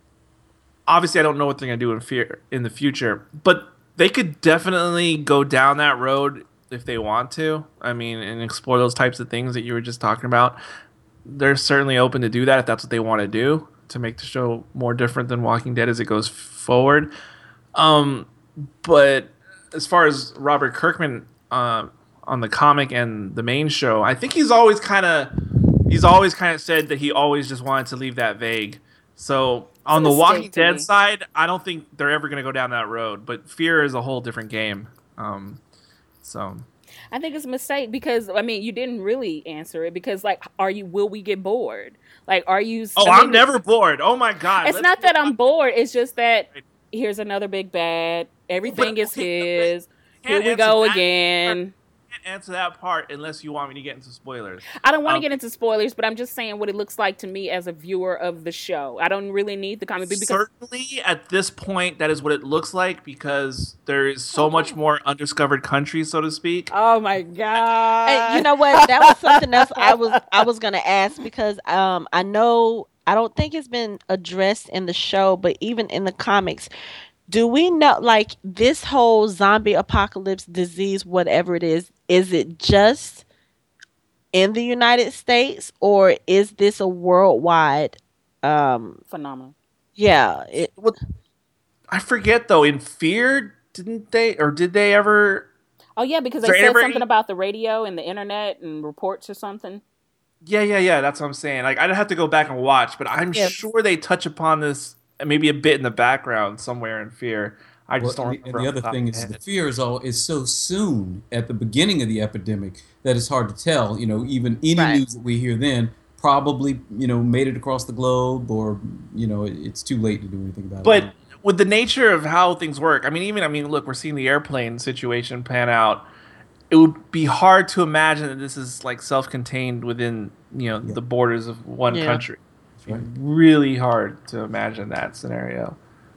obviously I don't know what they're gonna do in Fear in the future, but they could definitely go down that road if they want to. I mean, and explore those types of things that you were just talking about. They're certainly open to do that if that's what they want to do to make the show more different than Walking Dead as it goes forward. Um, but as far as Robert Kirkman uh, on the comic and the main show, I think he's always kind of he's always kind of said that he always just wanted to leave that vague. So on the mistake Walking to Dead me. side, I don't think they're ever going to go down that road. But Fear is a whole different game. Um, so I think it's a mistake because I mean you didn't really answer it because like are you will we get bored? Like are you oh, I I'm mean, never bored. Oh my god, it's let's not that go- I'm bored, it's just that here's another big bad. Everything But- is his. Here Can't we answer go that again. Can't answer that part unless you want me to get into spoilers. I don't want to Um, get into spoilers, but I'm just saying what it looks like to me as a viewer of the show. I don't really need the comic book because Certainly, at this point, that is what it looks like because there is so much more undiscovered country, so to speak. oh my god. Hey, you know what? That was something else I was I was gonna ask because um I know I don't think it's been addressed in the show, but even in the comics, do we know like this whole zombie apocalypse disease, whatever it is, is it just in the United States or is this a worldwide? Um, Phenomenal. yeah, it, I forget though. In Fear, didn't they, or did they ever? Oh yeah, because Is they there said ever something any- about the radio and the internet and reports or something. Yeah, yeah, yeah. That's what I'm saying. Like, I'd have to go back and watch, but I'm Yes. sure they touch upon this maybe a bit in the background somewhere in Fear. I just Well, don't and the- remember. and the off other top thing of my is the head. fear is all is so soon at the beginning of the epidemic that it's hard to tell. You know, even any Right. news that we hear then probably you know made it across the globe, or you know it- it's too late to do anything about it. But with the nature of how things work, I mean, even I mean, look, we're seeing the airplane situation pan out. It would be hard to imagine that this is like self-contained within you know Yeah. the borders of one Yeah. country. That's right. Really hard to imagine that scenario.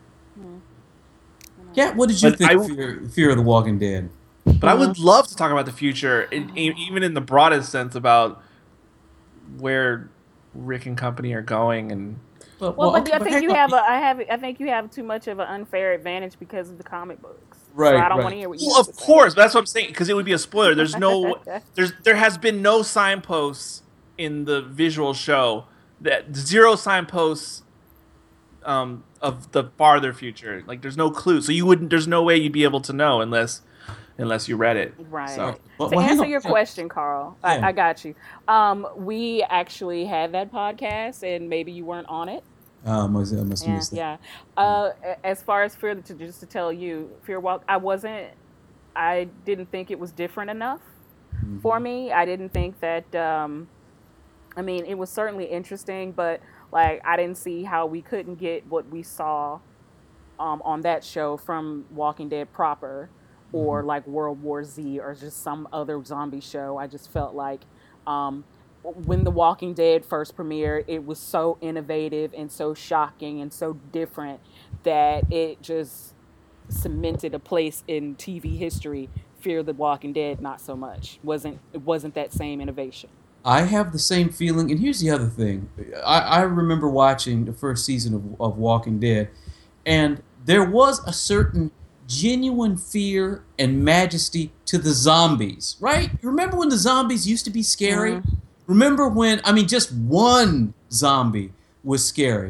Yeah, what did you But think? I- of Fear, Fear of the Walking Dead. But I would love to talk about the future, in, in- even in the broadest sense about where Rick and company are going. And But, Well, but okay, I think hang you on. have a I have I think you have too much of an unfair advantage because of the comic books. Right, So I don't right. want to hear what you well, have of to say. course, that's what I'm saying because it would be a spoiler. There's no, there's there has been no signposts in the visual show that zero signposts um, of the farther future. Like there's no clue, so you wouldn't. There's no way you'd be able to know unless unless you read it. Right. So, Well, to well, hang answer on. your question, Carl, Yeah. I, I got you. Um, we actually had that podcast, and maybe you weren't on it. Uh, I must, I must have Yeah, missed that. yeah. Uh, a- as far as Fear, to just to tell you, Fear Walk, I wasn't. I didn't think it was different enough Mm-hmm. for me. I didn't think that. Um, I mean, it was certainly interesting, but like I didn't see how we couldn't get what we saw um, on that show from Walking Dead proper, or like World War Z, or just some other zombie show. I just felt like um, when The Walking Dead first premiered, it was so innovative and so shocking and so different that it just cemented a place in T V history. Fear the Walking Dead, not so much. wasn't It wasn't that same innovation. I have the same feeling, and here's the other thing. I, I remember watching the first season of, of Walking Dead, and there was a certain genuine fear and majesty to the zombies, right? Remember when the zombies used to be scary? Mhm. Remember when, I mean, just one zombie was scary.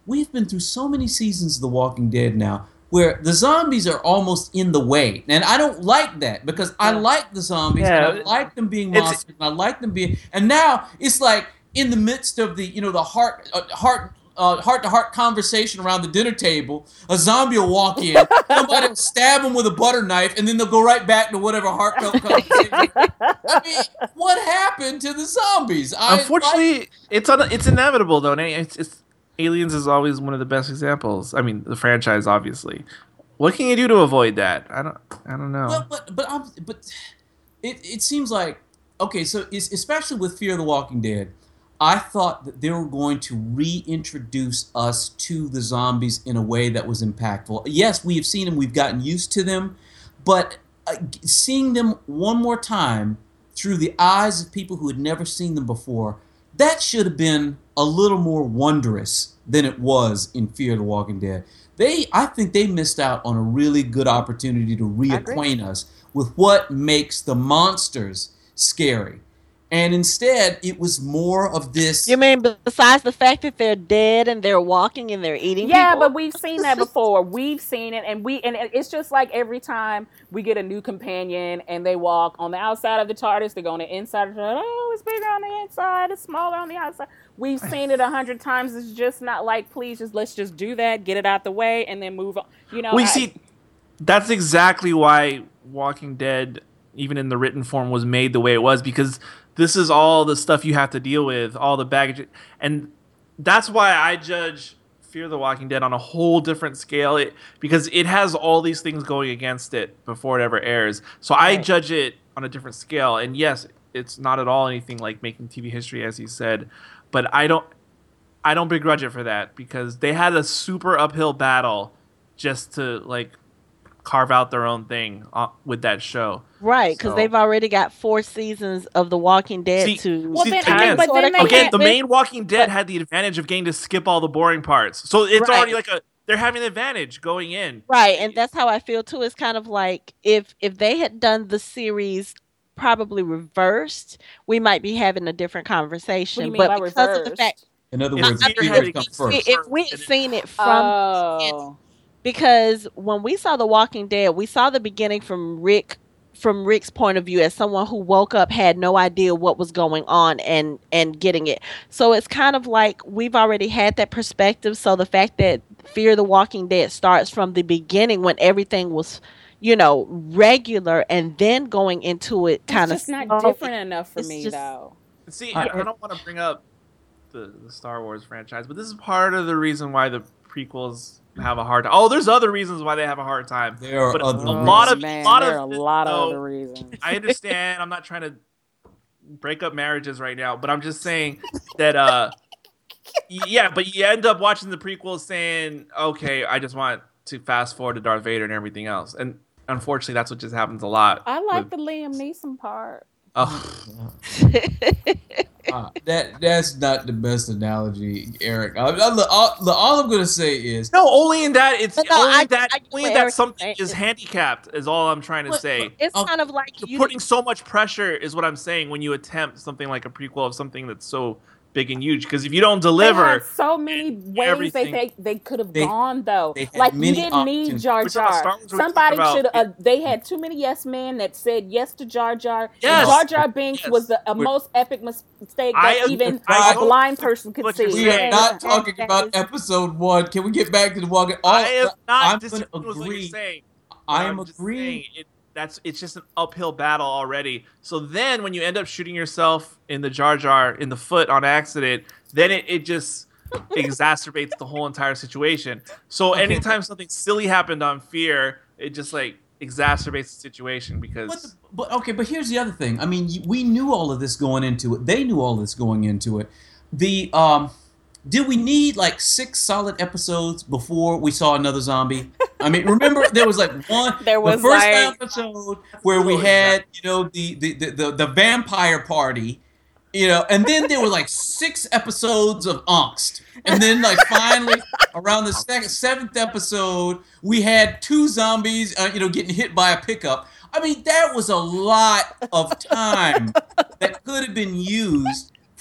we've been through so many seasons of The Walking Dead now where the zombies are almost in the way. And I don't like that because I like the zombies Yeah. and I like them being It's- monsters and I like them being and now it's like in the midst of the, you know, the heart uh, heart uh, heart-to-heart conversation around the dinner table, a zombie will walk in, somebody will stab him with a butter knife, and then they'll go right back to whatever heartfelt conversation. I mean, what happened to the zombies? I, Unfortunately, it's un- it's inevitable though. And it's, it's Aliens is always one of the best examples. I mean, the franchise, obviously. What can you do to avoid that? I don't. I don't know. Well, but but I'm, but it it seems like okay. So it's, especially with Fear the Walking Dead, I thought that they were going to reintroduce us to the zombies in a way that was impactful. Yes, we have seen them. We've gotten used to them, but uh, seeing them one more time through the eyes of people who had never seen them before, that should have been a little more wondrous than it was in Fear the Walking Dead. They, I think they missed out on a really good opportunity to reacquaint us with what makes the monsters scary. And instead, it was more of this... You mean besides the fact that they're dead and they're walking and they're eating Yeah, people? but we've seen that before. We've seen it, and we and it's just like every time we get a new companion and they walk on the outside of the TARDIS, they go on the inside of the TARDIS. Oh, it's bigger on the inside, it's smaller on the outside. We've seen it a hundred times. It's just not like, please, just let's just do that, get it out the way, and then move on. You know, we I- see. That's exactly why Walking Dead, even in the written form, was made the way it was, because this is all the stuff you have to deal with, all the baggage, and that's why I judge Fear the Walking Dead on a whole different scale, it, because it has all these things going against it before it ever airs. So I judge it on a different scale, and yes, it's not at all anything like making T V history, as you said, but I don't, I don't begrudge it for that, because they had a super uphill battle just to like carve out their own thing uh, with that show. Right, because So- they've already got four seasons of The Walking Dead See- to. Well, See, then, again- I mean, but then they Again, can't- the they- main Walking Dead had the advantage of getting to skip all the boring parts, so it's Right. already like a they're having an advantage going in. Right, and that's how I feel too. It's kind of like if if they had done the series probably reversed, we might be having a different conversation. What do you mean but by because of the reversed? fact, In other If words, Fear fear had had come to- first. if we had seen it from Oh. because when we saw The Walking Dead, we saw the beginning from Rick from Rick's point of view as someone who woke up, had no idea what was going on and and getting it. So it's kind of like we've already had that perspective. So the fact that Fear the Walking Dead starts from the beginning when everything was, you know, regular, and then going into it kind It's of just not different enough for It's me, just- though. See, I- I, I don't want to bring up the, the Star Wars franchise, but this is part of the reason why the prequels have a hard time. Oh, there's other reasons why they have a hard time. There are But a other lot of- man, lot there of are a it, lot of though, other reasons. I understand. I'm not trying to break up marriages right now, but I'm just saying that, uh, yeah, but you end up watching the prequels saying, okay, I just want to fast forward to Darth Vader and everything else. And unfortunately, that's what just happens a lot. I like with- the Liam Neeson part. Oh, Uh, that that's not the best analogy, Eric. I, I, all, all I'm gonna say is no, only in that it's But no, only I- that I get only what that Eric's something saying. is handicapped is all I'm trying to What- say. it's Oh, kind of like You're you putting so much pressure is what I'm saying when you attempt something like a prequel of something that's so big and huge. Because if you don't They deliver, had so many ways everything- they they, they could have They- gone though. they had Like you many didn't need options. Jar We're talking about Jar. Star Wars, we're Somebody talking should. about- Uh, they had too many yes men that said yes to Jar Jar. Yes. Jar Jar Binks Yes. was the a We're- most epic mistake I that am- even I a don't- blind person could what see. you're we are saying. not Yeah. talking That about is- episode one. Can we get back to the walking? All, I am not I'm disagreeing gonna with what you're agree. saying. I But am I'm just agreeing. saying It, that's it's just an uphill battle already. So then, when you end up shooting yourself in the Jar Jar in the foot on accident, then it, it just exacerbates the whole entire situation. So Okay. anytime something silly happened on Fear, it just like exacerbates the situation because But, the, but okay, but here's the other thing. I mean, you- we knew all of this going into it. They knew all this going into it. The um, did we need like six solid episodes before we saw another zombie? I mean, remember there was like one. There was the first like- episode where we Oh, had you know the the, the the the vampire party, you know, and then there were like six episodes of angst, and then like finally around the second seventh episode we had two zombies, uh, you know, getting hit by a pickup. I mean, that was a lot of time that could have been used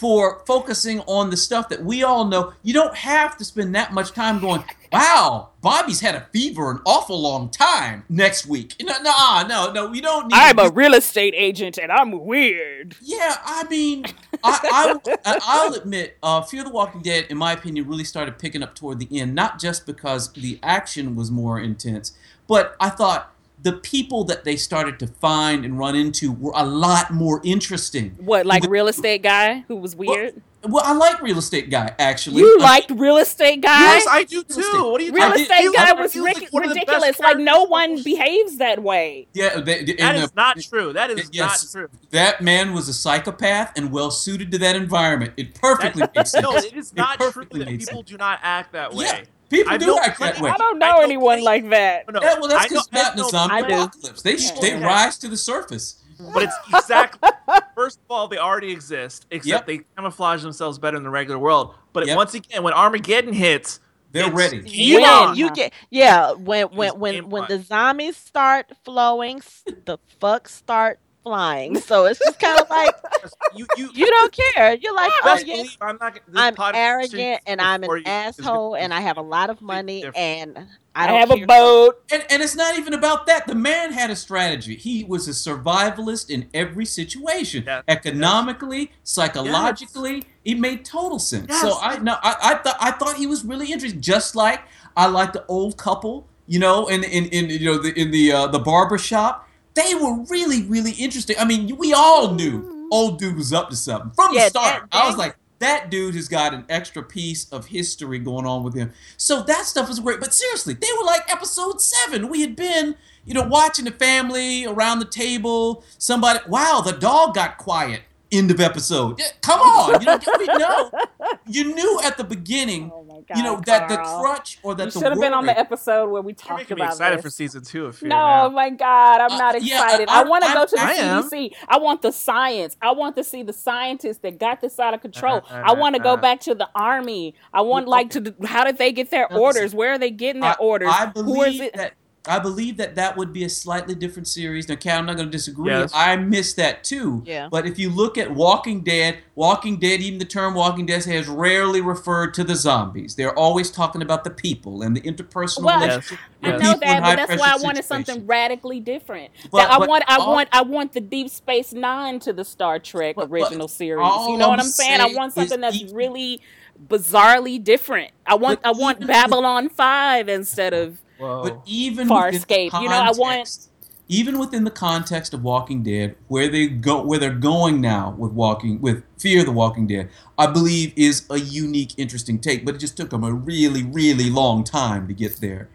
for focusing on the stuff that we all know. You don't have to spend that much time going, wow, Bobby's had a fever an awful long time next week. No, no, no, no, we don't need I'm a real estate agent and I'm weird. Yeah, I mean, I, I, I'll admit, uh, Fear the Walking Dead, in my opinion, really started picking up toward the end, not just because the action was more intense, but I thought the people that they started to find and run into were a lot more interesting. What, like The- real estate guy who was weird? Well, I like Real Estate Guy, actually. You I liked real estate guy? Yes, I do too. estate- What are you Real talking estate about? guy I was feel ric- like one of the best ridiculous. Like no characters. one behaves that way. Yeah, they, they, That and, is uh, not true. That is yes, not true. That man was a psychopath and well suited to that environment. It perfectly That- makes sense. No, it is not true perfectly that made people sense. do not act that way. Yeah, people I do know act plenty- that way. I don't I know know anyone plenty- like that. No, Yeah, well, that's I know- because I not in the know zombie I do. apocalypse. They Yeah. they Yeah. rise to the surface. But it's exactly. First of all, they already exist, except Yep. they camouflage themselves better in the regular world. But Yep. once again, when Armageddon hits, They're it's ready. game When on. you get yeah, when when It's when game when on. the zombies start flowing, s- the fuck start flying. So it's just kind of like you you you don't care. You're like, oh best yeah, believe I'm not. This I'm podcast arrogant and I'm before an you is gonna asshole be and I have a lot of completely money different. and I I, don't have care. a boat. And, and it's not even about that. The man had a strategy. He was a survivalist in every situation. Yes. Economically, psychologically, it made total sense. Yes. So I no, I, I thought I thought he was really interesting. Just like I like the old couple, you know, in in, in you know the in the uh, the barber shop. They were really, really interesting. I mean, we all knew old dude was up to something from Yeah, the start. that- I was that- like, that dude has got an extra piece of history going on with him. So that stuff was great. But seriously, they were like episode seven. We had been, you know, watching the family around the table. Somebody, wow, the dog got quiet. End of episode. Yeah, come on, you know, we know. You knew at the beginning, Oh my God, you know, that the Carl. crutch or that You the should have been on the worry- episode where we You're talked making me about excited this. for season two of Fear No, now. my God, I'm Uh, not yeah, excited. I- I, want to I'm- go to the I am. C D C. I want the science. I want to see the scientists that got this out of control. Uh, uh, I want to go uh. back to the army. I want Well, like to. How did they get their Now, orders? listen, Where are they getting their I, orders? I Who is believe it? that I believe that that would be a slightly different series. Now, Cal, I'm not going to disagree. Yes. I miss that too. Yeah. But if you look at Walking Dead, Walking Dead, even the term Walking Dead has rarely referred to the zombies. They're always talking about the people and the interpersonal Well, relationship. I with know people in that, but that's high-pressure why I wanted situations. something radically different. But- That I but want, I all- want, I want the Deep Space Nine to the Star Trek But- but original series. all You know what I'm I'm saying? I saying want something is that's even- really bizarrely different. I want, But I want even- Babylon Five instead of. Whoa. But even within the Farscape. You know, I want- context- even within the context of Walking Dead, where they go, where they're going now with Walking, with Fear the Walking Dead, I believe is a unique, interesting take. But it just took them a really, really long time to get there.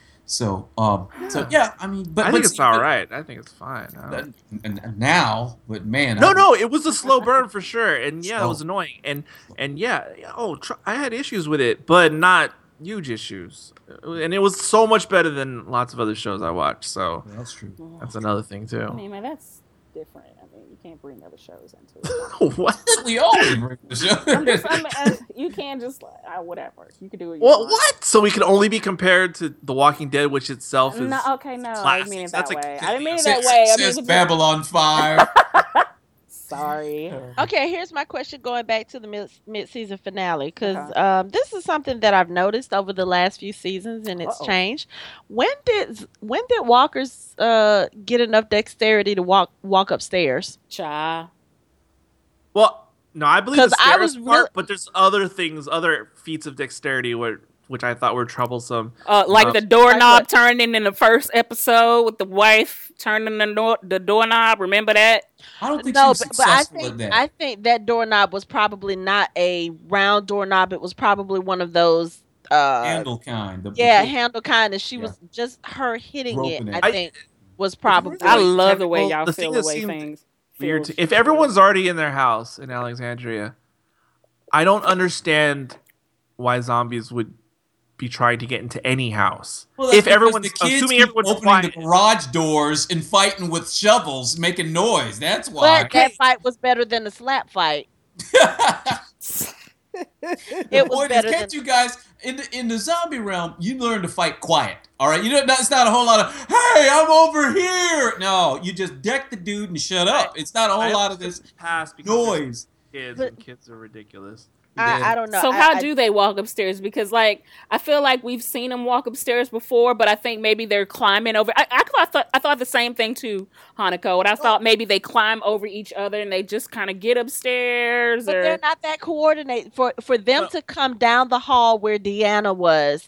So, um, so yeah, I mean, but I but think it's see, all but- right. I think it's fine. I uh, don't- and- and now, but man, No, I- no, it was a slow burn for sure, and yeah, it Slow. was annoying, and and yeah, oh, tr- I had issues with it, but not huge issues, and it was so much better than lots of other shows I watched. So that's true. that's another thing I too. mean, man, that's different. I mean, you can't bring other shows into it. what? We always bring the show. I'm just, I mean, uh, you can't just like, uh, whatever. You can do what you What? want. What? So we can only be compared to The Walking Dead, which itself is No, okay, no, I classic. didn't mean it That's that a- way. I didn't mean it Says- that way. I says mean, Babylon Fire. sorry. Okay, here's my question going back to the mid- mid-season finale because Okay. um, this is something that I've noticed over the last few seasons and it's Uh-oh. changed. When did when did walkers uh, get enough dexterity to walk walk upstairs? Cha. Well, no, I believe 'Cause the I stairs was part, real- but there's other things, other feats of dexterity, where, which I thought were troublesome. Uh, like Uh, the doorknob what? turning in the first episode with the wife turning the door, the doorknob. Remember that? I don't think No, she but, was but I successful at think that. I think that doorknob was probably not a round doorknob. It was probably one of those uh, handle kind. The, yeah the- handle kind, and she Yeah. was just her hitting Groping it. it. I I- think was probably. I Really love the way technical- y'all the feel thing the that way seemed things. Weird. feels. To, if everyone's already in their house in Alexandria, I don't understand why zombies would be trying to get into any house. Well, that's if because everyone's the kids assuming keep everyone's opening quiet. the garage doors and fighting with shovels, making noise. That's But why. that fight was better than the slap fight. The It was point better is, can't than- you guys in the in the zombie realm? You learn to fight quiet. All right, you know it's not a whole lot of "Hey, I'm over here." No, you just deck the dude and shut up. It's not a whole I lot of this pass because there's noise. kids, But- and kids are ridiculous. I, I don't know. So I- how I- do they walk upstairs? Because like I feel like we've seen them walk upstairs before, but I think maybe they're climbing over. I, I thought I thought the same thing too, Hanako. And I thought maybe they climb over each other and they just kind of get upstairs. But or they're not that coordinated for for them Well- to come down the hall where Deanna was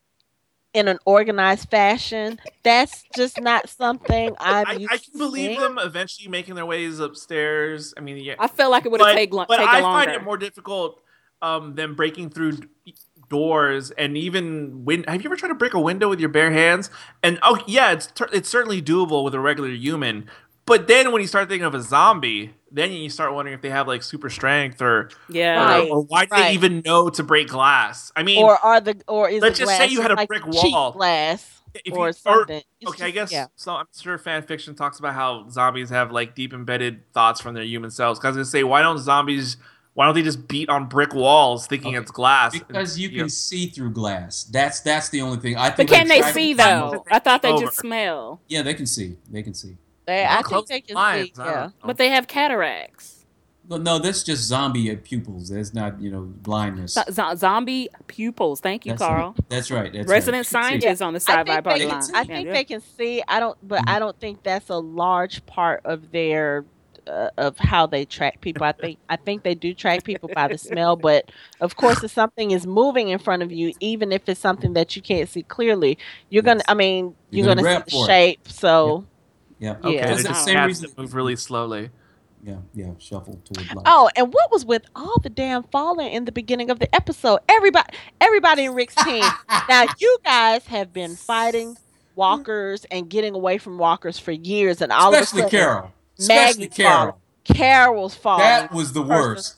in an organized fashion. That's just not something I'm I, used I to can believe seeing. them eventually making their ways upstairs. I mean, yeah, I feel like it would have but, taken lo- but taken I longer. find it more difficult um, than breaking through d- doors and even win. Have you ever tried to break a window with your bare hands? And oh yeah, it's ter- it's certainly doable with a regular human. But then when you start thinking of a zombie, then you start wondering if they have like super strength or yeah. or, Right, or why do right. they even know to break glass? I mean, Or are the or is let's the just say glass you had a like brick cheap wall. glass if or you, something? It's okay, I just- guess yeah. so. I'm sure fan fiction talks about how zombies have like deep embedded thoughts from their human selves. Because I say, why don't zombies? Why don't they just beat on brick walls thinking Okay. it's glass? Because you And, can know, see through glass. That's that's the only thing. I But think. can they tried to see climb though? over- I thought they Over. just smell. Yeah, they can see. They can see. They, well, I close think they can blinds, see. I don't Yeah. know. But they have cataracts. But no, that's just zombie pupils. That's not, you know, blindness. Z- zo- zombie pupils. Thank you, That's Carl. right. That's right. That's Resident right. scientist on the I sci-fi think, party they, line. I Yeah, think yeah. they can see. I don't, but Mhm. I don't think that's a large part of their uh, of how they track people. I think I think they do track people by the smell, but of course, if something is moving in front of you, even if it's something that you can't see clearly, you're gonna. Yes. I mean, You're you're, gonna gonna, grab see the for it. shape. So, Yeah. Okay, Yeah. they're It's the just same cats reason. that move really slowly. Yeah, yeah. Shuffle toward light. oh, and what was with all the damn falling in the beginning of the episode? Everybody, everybody in Rick's team. Now, you guys have been fighting walkers and getting away from walkers for years, and all Especially of a sudden, Carol. Especially Maggie's Carol. falling. Carol's falling. That was the Person- worst.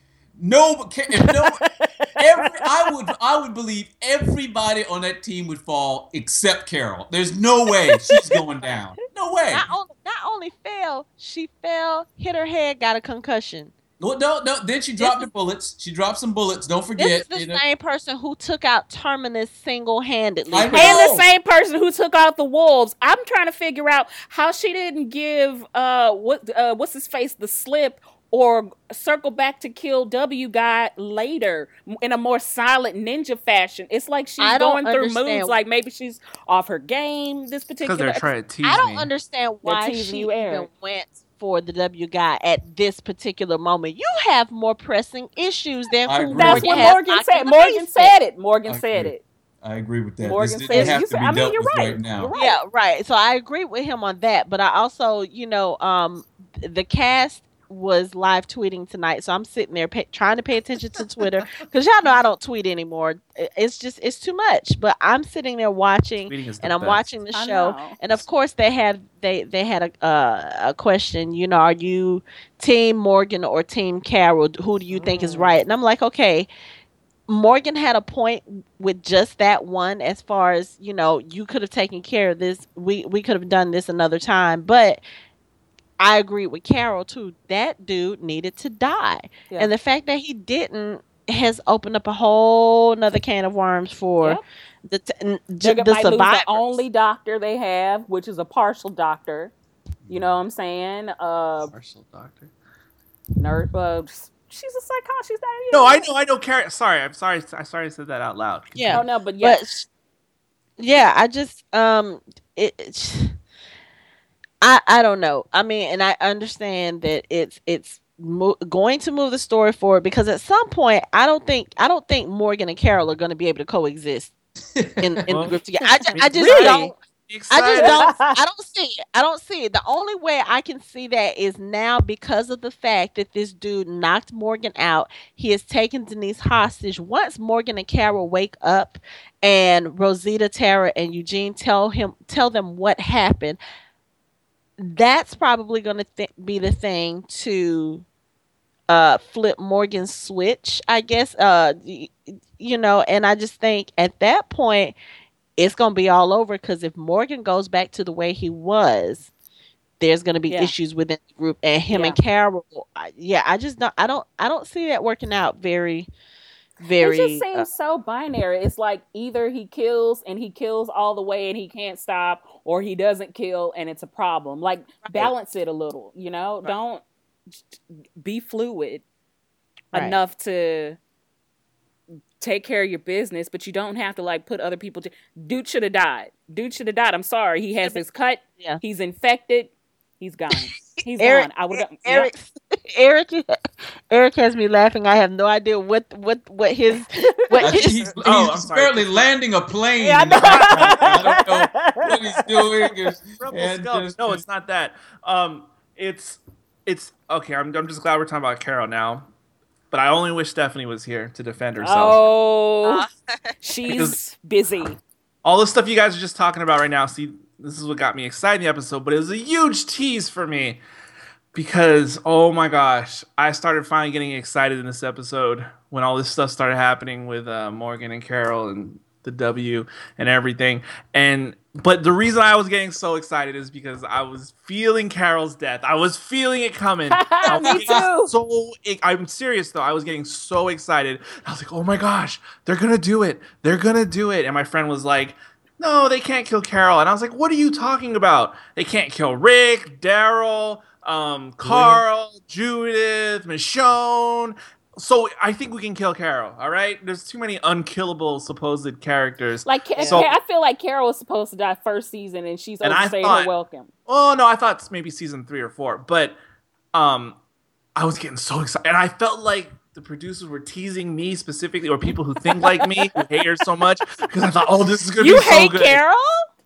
No, but Ca- if no, every I would I would believe everybody on that team would fall except Carol. There's no way she's going down. No way. Not only, not only fell, she fell, hit her head, got a concussion. No, no, no. Then she dropped This the bullets. She dropped some bullets. Don't This forget. is the you know. same person who took out Terminus single-handedly. I And know. the same person who took out the wolves. I'm trying to figure out how she didn't give uh what uh what's his face the slip or circle back to kill W guy later in a more silent ninja fashion. It's like she's I don't going through understand. moods like maybe she's off her game this Because particular they're trying to tease I don't me. understand why teasing she you, even Eric. went for the W guy at this particular moment. You have more pressing issues than I who agree. That's Morgan what has Morgan locked said. in the Morgan basement. said it. Morgan I said agree. it. I agree with that. Morgan this said didn't it. have You to said- be I mean, dealt you're with right. right now. You're right. Yeah, right. So I agree with him on that, but I also, you know, um, the cast was live tweeting tonight, so I'm sitting there pay, trying to pay attention to Twitter because y'all know I don't tweet anymore. It- It's just it's too much. But I'm sitting there watching, Tweeting is the and I'm best. watching the I show, know. and of course they had they they had a uh, a question. You know, are you Team Morgan or Team Carol? Who do you think is Mm. right? And I'm like, okay. Morgan had a point with just that one as far as, you know, you could have taken care of this. We we could have done this another time. But I agree with Carol too. That dude needed to die. Yeah. And the fact that he didn't has opened up a whole nother can of worms for Yep. the t- n- They j- the might lose survivors. the only doctor they have, which is a partial doctor. You know what I'm saying? Uh, Partial doctor. nurse. Uh, she's a psychologist. She's not. You No, I know, I know. Carrie, sorry, I'm sorry. I'm sorry I said that out loud. Yeah. Oh no, but yeah. But yeah, I just um it, it's I I don't know. I mean, and I understand that it's it's mo- going to move the story forward because at some point I don't think I don't think Morgan and Carol are going to be able to coexist in, in Well, the group together. I, ju- I just Really? don't. I Excited. just don't. I don't see it. I don't see it. The only way I can see that is now because of the fact that this dude knocked Morgan out. He has taken Denise hostage. Once Morgan and Carol wake up, and Rosita, Tara, and Eugene tell him tell them what happened, that's probably going to th- be the thing to uh, flip Morgan's switch, I guess. Uh, y- you know, and I just think at that point it's going to be all over because if Morgan goes back to the way he was, there's going to be Yeah. issues within the group, and him Yeah. and Carol. I- Yeah, I just don't. I don't. I don't see that working out very, very. it just uh, seems so binary. It's like either he kills and he kills all the way and he can't stop, or he doesn't kill and it's a problem. Like balance it a little, you know. Right. Don't be fluid. Right. enough to take care of your business, but you don't have to like put other people to dude should have died. Dude should have died. I'm sorry. He has his cut. Yeah. He's infected. He's gone. He's Eric, gone. I would Eric, Eric, Eric has me laughing. I have no idea what what what his what I think his. he's, Oh, I'm he's sorry. apparently landing a plane. Yeah, I in the know. background. I don't know what he's doing. and- Rebel and Scum. just- No, it's not that. Um, it's it's okay. I'm I'm just glad we're talking about Carol now. But I only wish Stephanie was here to defend herself. Oh, Uh, she's Because- busy. All the stuff you guys are just talking about right now. See, this is what got me excited in the episode. But it was a huge tease for me because oh my gosh, I started finally getting excited in this episode when all this stuff started happening with uh, Morgan and Carol and the W and everything. And but the reason I was getting so excited is because I was feeling Carol's death. I was feeling it coming. I was Me getting too. So I'm serious though. I was getting so excited. I was like, "Oh my gosh, they're gonna do it! They're gonna do it!" And my friend was like, "No, they can't kill Carol." And I was like, "What are you talking about? They can't kill Rick, Daryl, um, Carl, Judith, Michonne." So I think we can kill Carol. All right. There's too many unkillable supposed characters. Like Ca- So- I feel like Carol was supposed to die first season, and she's And I overstayed thought- her welcome. Oh no, I thought maybe season three or four, but um, I was getting so excited, and I felt like the producers were teasing me specifically, or people who think like me, who hate her so much, because I thought, oh, this is gonna You be so hate good. Carol?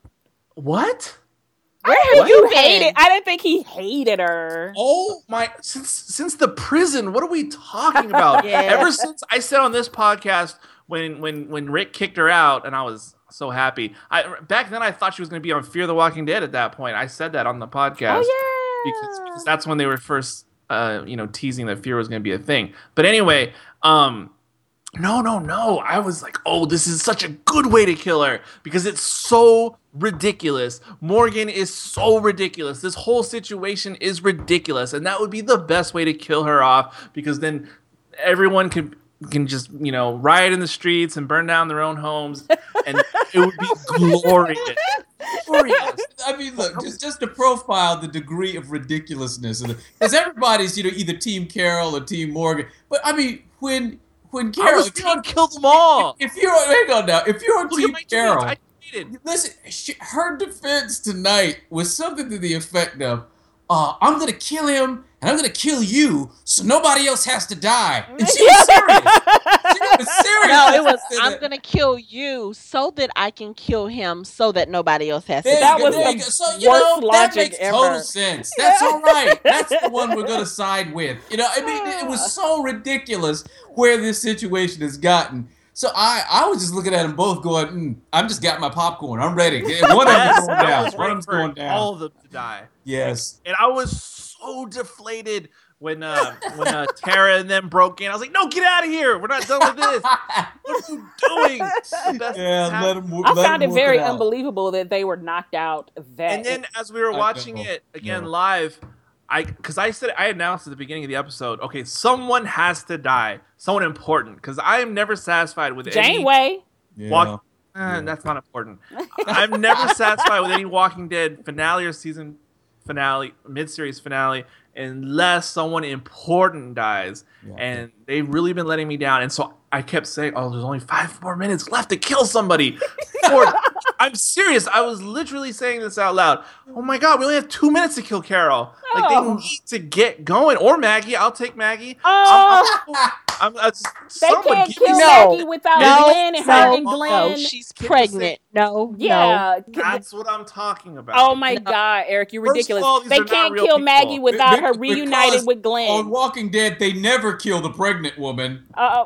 What? Where have you you been? hated? I didn't think he hated her. Oh my! Since since the prison, what are we talking about? Yeah. Ever since I said on this podcast when when when Rick kicked her out, and I was so happy. I back then I thought she was going to be on Fear the Walking Dead. At that point, I said that on the podcast. Oh yeah. because, because that's when they were first, uh, you know, teasing that fear was going to be a thing. But anyway, um, no, no, no. I was like, oh, this is such a good way to kill her because it's so ridiculous. Morgan is so ridiculous. This whole situation is ridiculous, and that would be the best way to kill her off because then everyone can can just, you know, riot in the streets and burn down their own homes, and it would be glorious. Glorious. I mean, look, just just to profile the degree of ridiculousness, because everybody's, you know, either Team Carol or Team Morgan. But I mean, when when I Carol, was if you're team kill them all. if you're hang on now, if you're on Look at Team my tweets. Carol, I tweeted. listen, she, her defense tonight was something to the effect of, uh, "I'm gonna kill him, and I'm gonna kill you, so nobody else has to die." And she was serious. She was serious. No, it was. She said I'm that. gonna kill you so that I can kill him, so that nobody else has to. There die. That you was go, there the you go. So, you worst know, that logic makes ever. total sense. That's all right. That's the one we're going to side with. You know, I mean, it was so ridiculous where this situation has gotten. So I, I was just looking at them both going, mm, I'm just got my popcorn. I'm ready. One of them's Yes, going I down. was One of them's ready going for all down. of them to die. Yes. And I was so deflated when uh, when uh, Tara and them broke in. I was like, no, get out of here. We're not done with this. What are you doing? It's the best Yeah, thing let happened. him I let found him it work very out. unbelievable that they were knocked out that. And then as we were I watching know. it again Yeah. live, I because I said I announced at the beginning of the episode, okay, someone has to die, someone important, because I am never satisfied with any Janeway. Yeah. walk. Eh, Yeah. That's not important. I'm never satisfied with any Walking Dead finale or season finale, mid-series finale, unless someone important dies. Yeah. And they've really been letting me down. And so I kept saying, oh, there's only five more minutes left to kill somebody. Four. I'm serious. I was literally saying this out loud. Oh my God, we only have two minutes to kill Carol. Like, they Oh. need to get going. Or Maggie. I'll take Maggie. Oh, I'm, I'm, uh, they someone can't give me kill No. Maggie without No, Glenn and her no, and no, Glenn. she's Give me pregnant. No, yeah. That's what I'm talking about. Oh my No. God, Eric, you're First of ridiculous. all, these They are not can't real kill people. Maggie without Be- her be- reunited because with On Glenn. Walking Dead, they never kill the pregnant woman. Uh,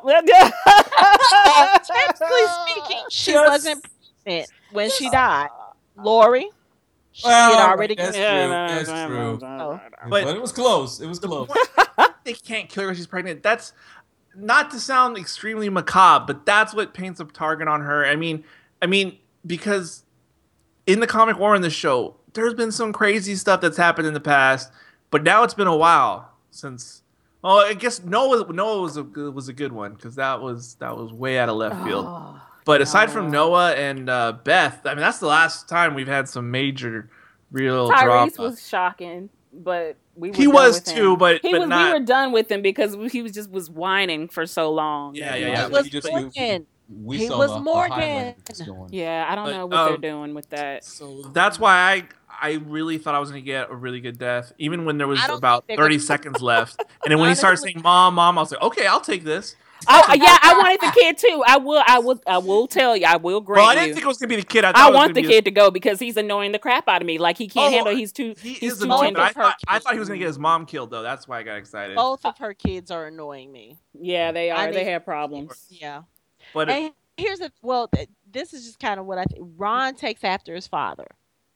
no. Technically speaking, she Just- wasn't pregnant when she died. Lori, she Well, had already. that's Yeah, true. no, That's no, true. no, no, no. But, But- it was close. It was close. They can't kill her when she's pregnant. That's not to sound extremely macabre, but that's what paints a target on her. I mean, I mean, because in the comic or in the show, there's been some crazy stuff that's happened in the past, but now it's been a while since. Oh, I guess Noah Noah was a good- was a good one because that was that was way out of left field. Oh, But aside from Noah. Noah and uh, Beth, I mean, that's the last time we've had some major, real Tyrese drama. was shocking, but we were He done was with him. too, but- he but was. not- We were done with him because he was just was whining for so long. Yeah, yeah, I yeah. think was he just- Morgan. We He saw was the, the Morgan. highlights going. Yeah, I don't But, know what they're um, doing with that. So that's why I I really thought I was gonna get a really good death, even when there was I don't about think they're thirty gonna- seconds left. And then when he started Honestly- saying "mom, mom," I was like, "Okay, I'll take this." Oh yeah, I wanted the kid too. I will. I will. I will tell you. I will grant Well, I didn't you. think it was gonna be the kid. I, thought I it was want gonna the be kid to go because he's annoying the crap out of me. Like he can't Oh, handle. He's too. He he's is too annoying, but I tender. thought, I thought he was gonna get his mom killed though. That's why I got excited. Both of her kids are annoying me. Yeah, they are. I they need- have problems. Yeah. But And here's a well, th- this is just kind of what I think. Ron takes after his father.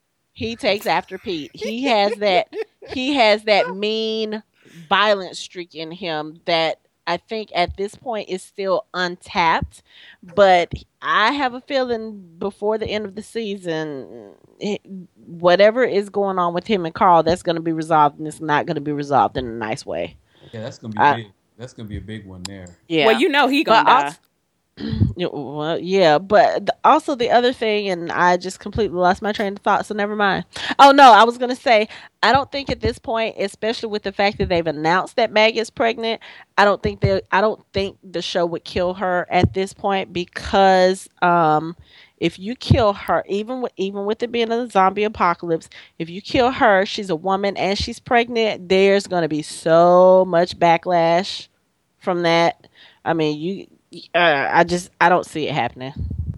He takes after Pete. He has that. He has that mean, violent streak in him that I think at this point is still untapped. But I have a feeling before the end of the season, it- whatever is going on with him and Carl, that's going to be resolved, and it's not going to be resolved in a nice way. Yeah, that's gonna be I- big. That's gonna be a big one there. Yeah. Well, you know he gonna But die. also- Yeah, well, yeah, but the, also the other thing, and I just completely lost my train of thought, so never mind. Oh no, I was gonna say, I don't think at this point, especially with the fact that they've announced that Maggie is pregnant, I don't think they, I don't think the show would kill her at this point because, um, if you kill her, even with even with it being a zombie apocalypse, if you kill her, she's a woman and she's pregnant. There's gonna be so much backlash from that. I mean, you. Uh, I just I don't see it happening.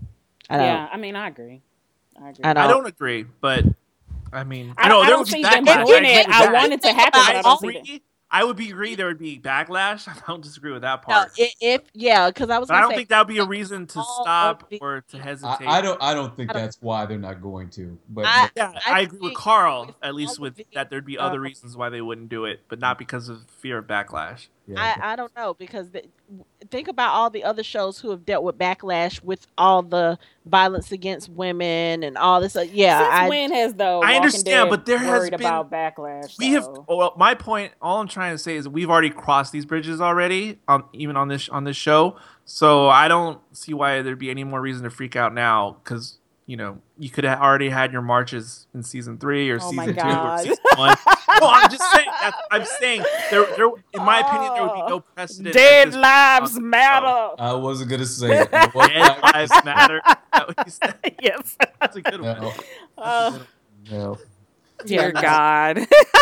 I don't. Yeah, I mean I agree. I agree. I I don't. don't agree. But I mean, I- know I there don't would be see them backlash. doing it. I agree. want it to happen, but I don't see it. agree. I would be agree there would be backlash. I don't disagree with that No, part. if, if yeah, because I was. But I Gonna don't say, think that would be a reason to all of stop the- or to I, hesitate. I don't. I don't think I don't- that's why they're not going to. But I- Yeah, I I, agree with think Carl. with At least all with of the, that, there'd be uh, other reasons why they wouldn't do it, but not because of fear of backlash. yeah, I, I don't know because the, think about all the other shows who have dealt with backlash with all the violence against women and all this. Uh, yeah, Since I, when has the I Walking understand, Dead but there has worried been- about backlash? We have. though? Well, my point. All I'm trying to say is we've already crossed these bridges already, on even on this on this show. So I don't see why there'd be any more reason to freak out now. Because you know you could have already had your marches in season three or Oh my season two or God. season one. No, I'm just saying. That's, I'm saying there, there. In my opinion, there would be no precedent. at Dead this lives point. matter. I wasn't gonna say it. I wasn't Dead gonna lives say matter. Is that what you said? Yes. That's a good it. one. No, Uh, no. dear Yeah. God.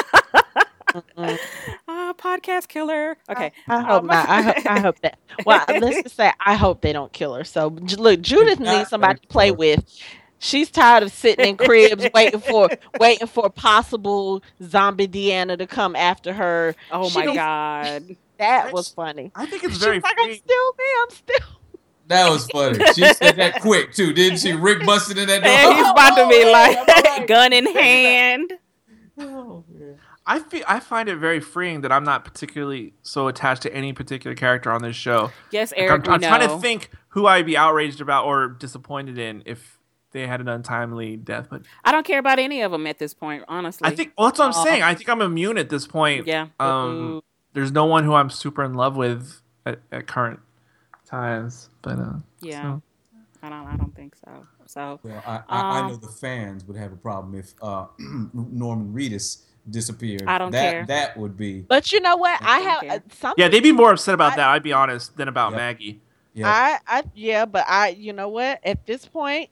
Mm-mm. uh, podcast killer. Okay. I hope Um, not. I hope, I hope that. Well, let's just say I hope they don't kill her. So J- look, Judith not needs somebody gonna to play kill her. with. She's tired of sitting in cribs waiting for waiting for possible zombie Deanna to come after her. Oh She my don't- God. That was funny. I think it's She's very like, I'm freeing. still me. I'm still. That was funny. She said that quick too, didn't she? Rick busted in that door. And he's Oh, about to oh, be yeah, like, I'm all right. gun in hand. Oh, yeah. I feel I find it very freeing that I'm not particularly so attached to any particular character on this show. Yes, Like, Eric, I'm, I'm we trying know. to think who I'd be outraged about or disappointed in if they had an untimely death. But I don't care about any of them at this point, honestly. I think well, that's what I'm Aw. saying. I think I'm immune at this point. Yeah. Um, there's no one who I'm super in love with at, at current times. But uh, Yeah. so- I don't. I don't think so. So Well, I, I, I Um, know the fans would have a problem if uh, Norman Reedus disappeared. I don't that, care. That would be. But you know what? I don't have care. uh, something. yeah, they'd be more upset about I- that. I'd be honest than about Yep. Maggie. Yeah. I, I, yeah, but I, you know what? At this point,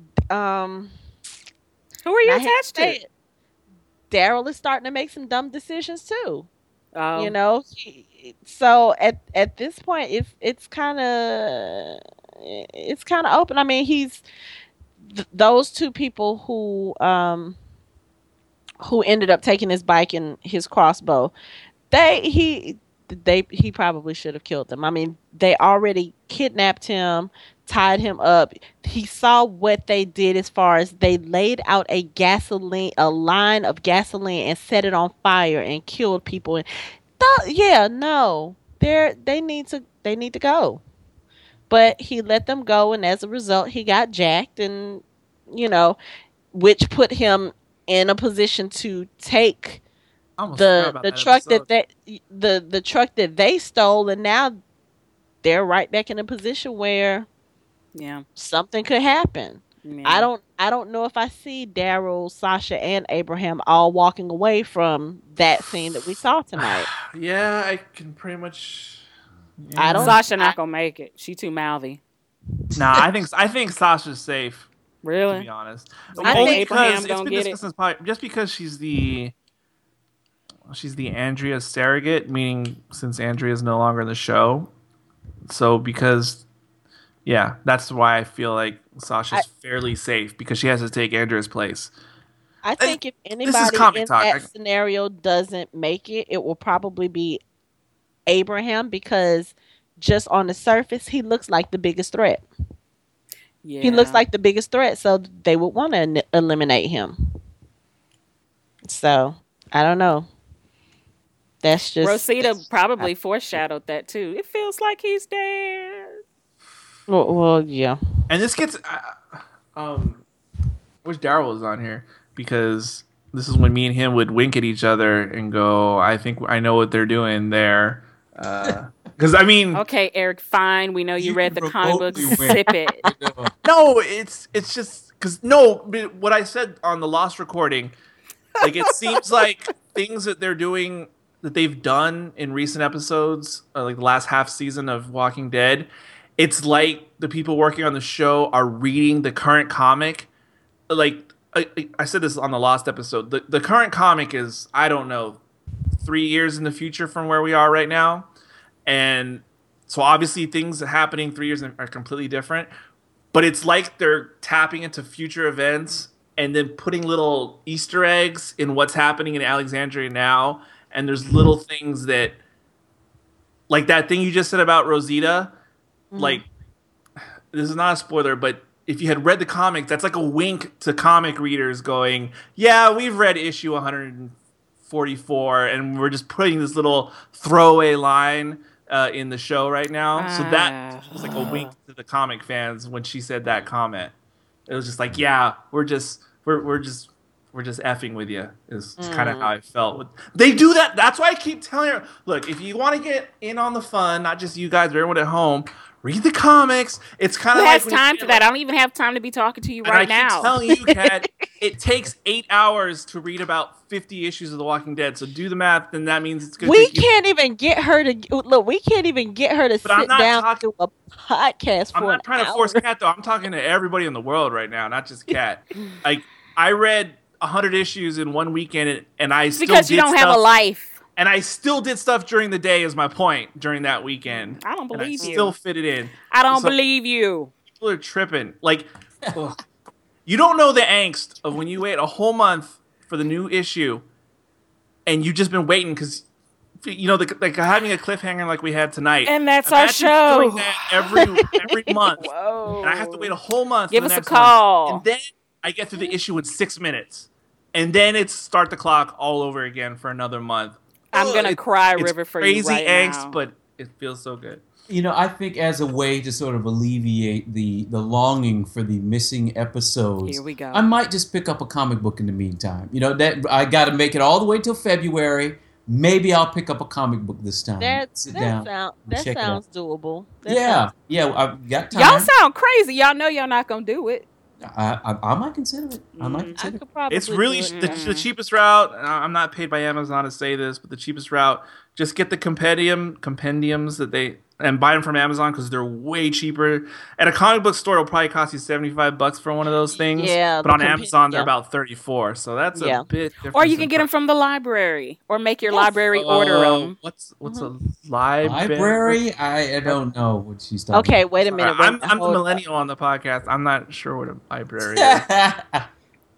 um, who are you I hate attached say to? it, Daryl is starting to make some dumb decisions too. Oh, You know, He- so at at this point, it's it's kind of it's kind of open. I mean, he's th- those two people who um who ended up taking his bike and his crossbow. They he they he probably should have killed them. I mean, they already kidnapped him, tied him up. He saw what they did as far as they laid out a gasoline, a line of gasoline, and set it on fire and killed people. And th- yeah, no, they they need to they need to go. But he let them go, and as a result, he got jacked, and you know, which put him in a position to take I almost forgot the about the that truck episode. that they the the truck that they stole, and now they're right back in a position where yeah. something could happen. Yeah. I don't I don't know if I see Daryl, Sasha, and Abraham all walking away from that scene that we saw tonight. Yeah, I can pretty much. Yeah. I don't- Sasha not gonna make it. She too mouthy. Nah, I think I think Sasha's safe. To be Really? honest, I think Only Abraham because it's don't been get discussed since probably- just because she's the she's the Andrea surrogate, meaning since Andrea is no longer in the show. So because yeah, that's why I feel like Sasha's I- fairly safe because she has to take Andrea's place. I think if is anybody comic in talk. that I- scenario doesn't make it, it will probably be Abraham because just on the surface, he looks like the biggest threat. Yeah. He looks like the biggest threat, so they would want to eliminate him. So, I don't know. That's just Rosita probably foreshadowed that too. It feels like he's dead. Well, well yeah. And this gets, uh, um, wish Daryl was on here because this is when me and him would wink at each other and go, "I think I know what they're doing there." Because I mean, Okay, Eric, fine. We know you, You read the can comic book. remotely win. Sip it. no, it's it's just because no, but what I said on the lost recording, like it seems like things that they're doing that they've done in recent episodes, uh, like the last half season of Walking Dead. It's like the people working on the show are reading the current comic. Like I, I said this on the Lost episode. The the current comic is, I don't know, three years in the future from where we are right now. And so obviously things happening three years are completely different. But it's like they're tapping into future events and then putting little Easter eggs in what's happening in Alexandria now. And there's little things that, like that thing you just said about Rosita, like, this is not a spoiler, but if you had read the comic, that's like a wink to comic readers going, yeah, we've read issue one forty-four, and we're just putting this little throwaway line uh, in the show right now. So that was like a wink to the comic fans when she said that comment. It was just like, yeah, we're just, we're, we're just, we're just effing with you is Mm. kind of how I felt. With, they do that. That's why I keep telling her, look, if you want to get in on the fun, not just you guys, but everyone at home, read the comics. It's kind Who of like has when you time get, for that? I don't even have time to be talking to you and right I keep now. telling you, Kat, it takes eight hours to read about fifty issues of The Walking Dead. So do the math, then that means it's going to We take you. can't even get her to look. We can't even get her to But I'm sit not down talking- and do a podcast for I'm not an trying to hour. force Kat, though. I'm talking to everybody in the world right now, not just Kat. Like, I read one hundred issues in one weekend, and, and I It's still because you did don't have a stuff- life. And I still did stuff during the day, is my point, during that weekend. I don't And I believe you. still fit it in. I don't So- believe you. People are tripping. Like, ugh. You don't know the angst of when you wait a whole month for the new issue, and you've just been waiting because, you know, the, like having a cliffhanger like we had tonight. And that's our Imagine show. doing that every every month, Whoa. and I have to wait a whole month. Give for the us a next one. call. And then I get through the issue in six minutes, and then it's start the clock all over again for another month. I'm Ugh, gonna it- cry it's river for crazy you right angst, now. but it feels so good. You know, I think as a way to sort of alleviate the the longing for the missing episodes, Here we go. I might just pick up a comic book in the meantime. You know, that I got to make it all the way till February. Maybe I'll pick up a comic book this time. That Sit that, down. sound, and that check it sounds doable. That Yeah, sounds- yeah, I've got time. Y'all sound crazy. Y'all know y'all not gonna do it. I, I, I might consider it. I might Mm. I consider it. could probably. It's really do it. the, the cheapest route. and I'm not paid by Amazon to say this, but the cheapest route, just get the compendium compendiums that they and buy them from Amazon because they're way cheaper. At a comic book store, it'll probably cost you seventy-five bucks for one of those things. Yeah, but the on compen- Amazon, they're yeah. about thirty-four. So that's Yeah. a bit different. Or you can get them from the library, or make your library order them. What's what's a library? Library? I, I don't know what she's talking Okay, wait a All minute. right, wait a I'm minute, I'm the hold up. millennial on the podcast. I'm not sure what a library is. about.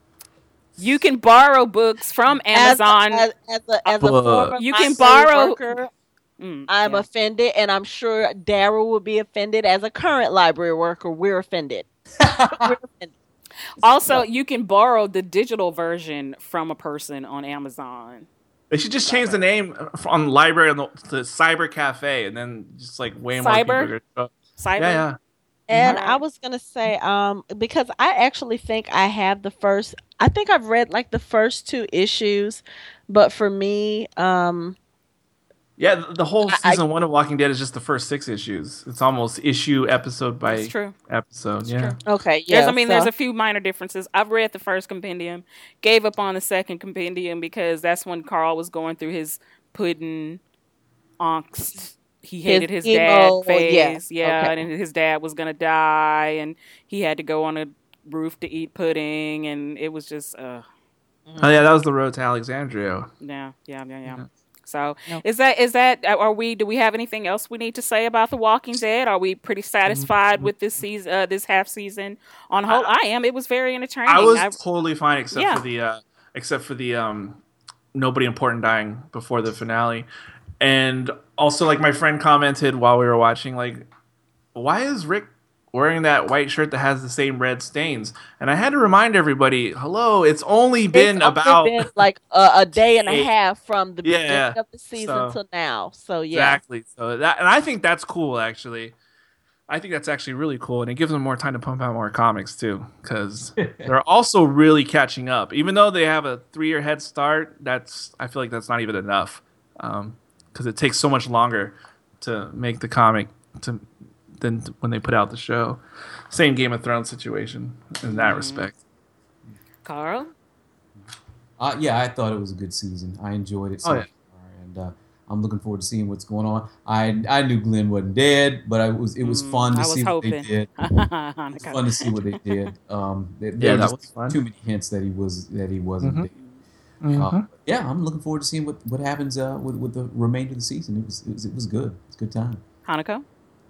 You can borrow books from As a- Amazon. As, as a, as a Look. former You can library borrow- worker, Mm, I'm yeah. offended, and I'm sure Daryl would be offended. As a current library worker, we're offended. We're offended. Also, you can borrow the digital version from a person on Amazon. They should just change the name on library on the, to Cyber Cafe, and then just like way more Cyber? people are gonna show up. Cyber. Yeah, yeah. And Mhm. I was gonna say, um, because I actually think I have the first. I think I've read like the first two issues, but for me, um, Yeah, the the whole I- season one of Walking Dead is just the first six issues. It's almost issue episode by That's true. episode. That's yeah. true. Okay, yeah. There's, I mean, so- there's a few minor differences. I've read the first compendium, gave up on the second compendium because that's when Carl was going through his pudding angst. He hated his, emo, dad phase, yeah, yeah, okay. and his dad was gonna die, and he had to go on a roof to eat pudding, and it was just, uh, Oh yeah, that was the road to Alexandria. yeah, yeah, yeah, yeah. Yeah. So No. is that is that are we? Do we have anything else we need to say about The Walking Dead? Are we pretty satisfied with this season, uh, this half season on whole? I, am. It was very entertaining. I was I- totally fine except Yeah. for the uh, except for the um, nobody important dying before the finale, and also like my friend commented while we were watching, like, why is Rick wearing that white shirt that has the same red stains? And I had to remind everybody, hello, it's only been it's only about been like a, a day and a eight- half from the Yeah, beginning of the season so- till now. So yeah, exactly. So that, and I think that's cool actually. I think that's actually really cool, and it gives them more time to pump out more comics too, because they're also really catching up. Even though they have a three-year head start, that's I feel like that's not even enough, because it takes so much longer to make the comic to than when they put out the show. Same Game of Thrones situation in that respect. Carl. Uh, yeah, I thought it was a good season. I enjoyed it so Oh, yeah. far, and uh, I'm looking forward to seeing what's going on. I I knew Glenn wasn't dead, but I was it was Mm, fun to I was see what hoping. they did. It was Hanukkah. fun to see what they did. Um, there, Yeah, there were that just was fun. too many hints that he was that he wasn't Mhm. dead. Mhm. Uh, yeah, I'm looking forward to seeing what what happens uh, with with the remainder of the season. It was it was, it was good. It's a good time. Hanukkah.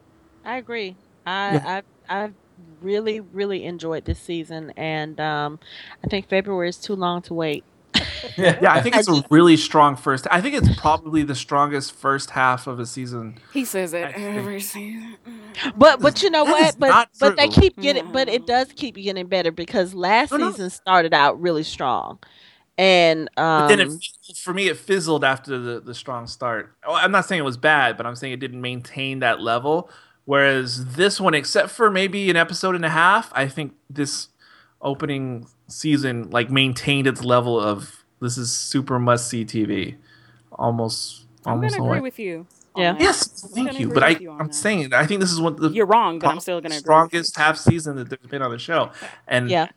I agree. I Yeah. I I really really enjoyed this season, and um, I think February is too long to wait. Yeah, I think it's a really strong first. I think it's probably the strongest first half of a season. He says it I think- every season. But but you know That what? is But not but they true. keep getting. But it does keep getting better because last No, no. season started out really strong, and um, But then it, fizzled- for me, it fizzled after the, the strong start. Oh, I'm not saying it was bad, but I'm saying it didn't maintain that level. Whereas this one, except for maybe an episode and a half, I think this opening season like maintained its level of this is super must see T V. Almost, I'm almost. gonna all agree right. with you. on Yeah. that. Yes, I'm thank gonna you. agree But I, with you on I'm that. saying I think this is one of the You're wrong, but I'm still gonna agree. with you. strongest half season that there's been on the show. And yeah,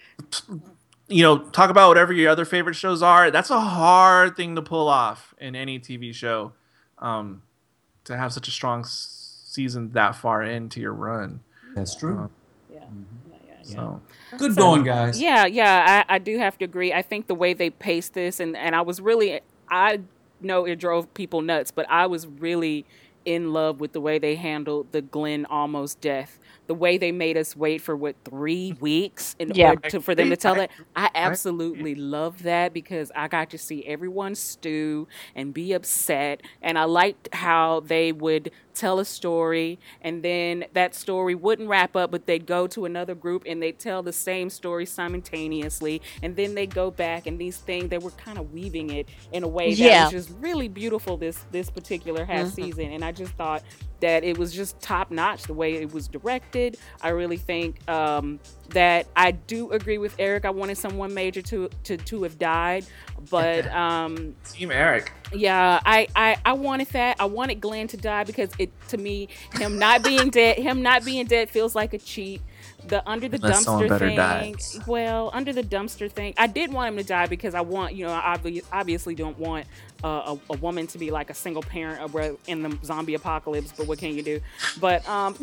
you know, talk about whatever your other favorite shows are. That's a hard thing to pull off in any T V show, um, to have such a strong s- season that far into your run. That's true. Yeah. Yeah, yeah, yeah. So Good So- going, guys. Yeah, yeah, I, I do have to agree. I think the way they paced this, and, and I was really, I know it drove people nuts, but I was really in love with the way they handled the Glenn almost death. The way they made us wait for what three weeks in Yeah. order to, for them to tell it. I I- absolutely love that because I got to see everyone stew and be upset, and I liked how they would tell a story and then that story wouldn't wrap up, but they'd go to another group and they'd tell the same story simultaneously, and then they go back and these things they were kind of weaving it in a way that Yeah. was just really beautiful this this particular half Mhm. season, and I just thought that it was just top notch the way it was directed. I really think um, that I do agree with Eric. I wanted someone major to to to have died, but um, Team Eric. yeah, I, I I wanted that. I wanted Glenn to die because it to me him not being dead him not being dead feels like a cheat. The under the Unless someone dumpster better thing. dies. Well, under the dumpster thing, I did want him to die because I want you know I obvi- obviously don't want uh, a, a woman to be like a single parent or in the zombie apocalypse. But what can you do? But um.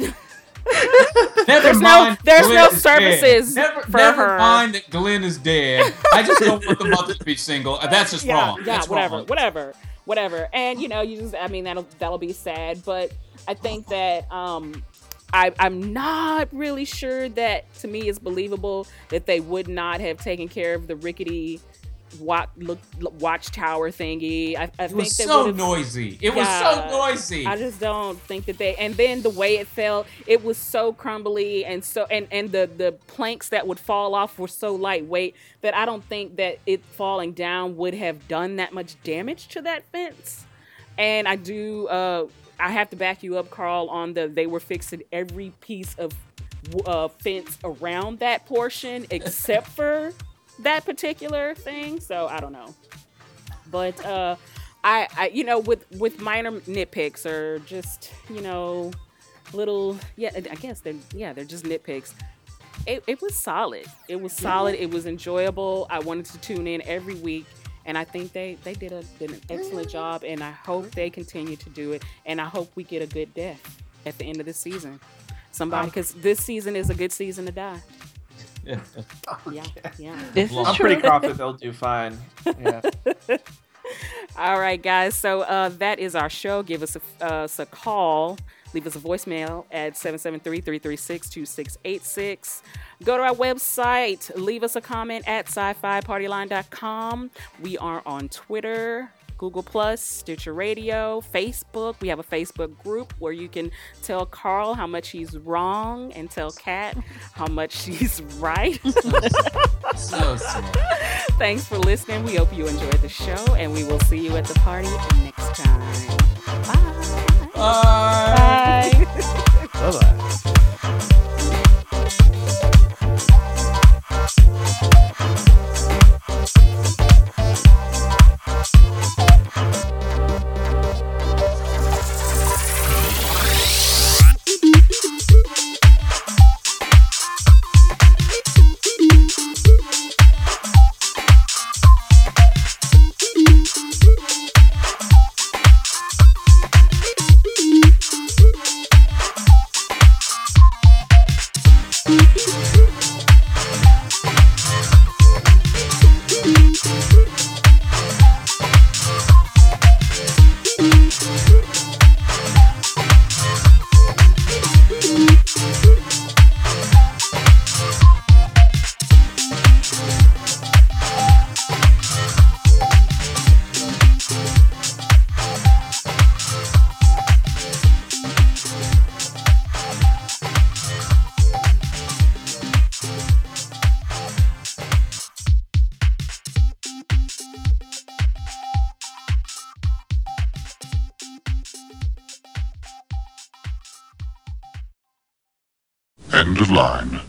Never There's no- mind there's Glenn no is dead. services Never, for never her. mind that Glenn is dead. I just don't want the mother to be single. Uh, That's just yeah, wrong. Yeah, That's whatever, wrong. whatever, whatever. And you know, you just I mean that'll that'll be sad, but I think that um I I'm not really sure that to me it's believable that they would not have taken care of the rickety watch look, watchtower thingy. I, I It think was they so would've- noisy. It was Yeah. so noisy. I just don't think that they and then the way it fell, it was so crumbly and so and and the the planks that would fall off were so lightweight that I don't think that it falling down would have done that much damage to that fence. And I do uh I have to back you up, Carl, on the they were fixing every piece of uh, fence around that portion except for that particular thing. So I don't know. But uh I, I, you know, with with minor nitpicks or just, you know, little, yeah, I guess they're, yeah, they're just nitpicks. It, it was solid. It was solid. It was enjoyable. I wanted to tune in every week, and I think they they did a did an excellent job. And I hope they continue to do it. And I hope we get a good death at the end of the season. Somebody, because this season is a good season to die. Yeah. Yeah, yeah. This is I'm true. pretty confident they'll do fine. Yeah. All right, guys. So uh, that is our show. Give us a, uh, us a call. Leave us a voicemail at seven seven three, three three six, two six eight six. Go to our website. Leave us a comment at sci fi party line dot com. We are on Twitter, Google Plus, Stitcher Radio, Facebook. We have a Facebook group where you can tell Carl how much he's wrong and tell Kat how much she's right. So smart. Thanks for listening. We hope you enjoyed the show, and we will see you at the party next time. Bye. Bye. Bye. Bye-bye. End of line.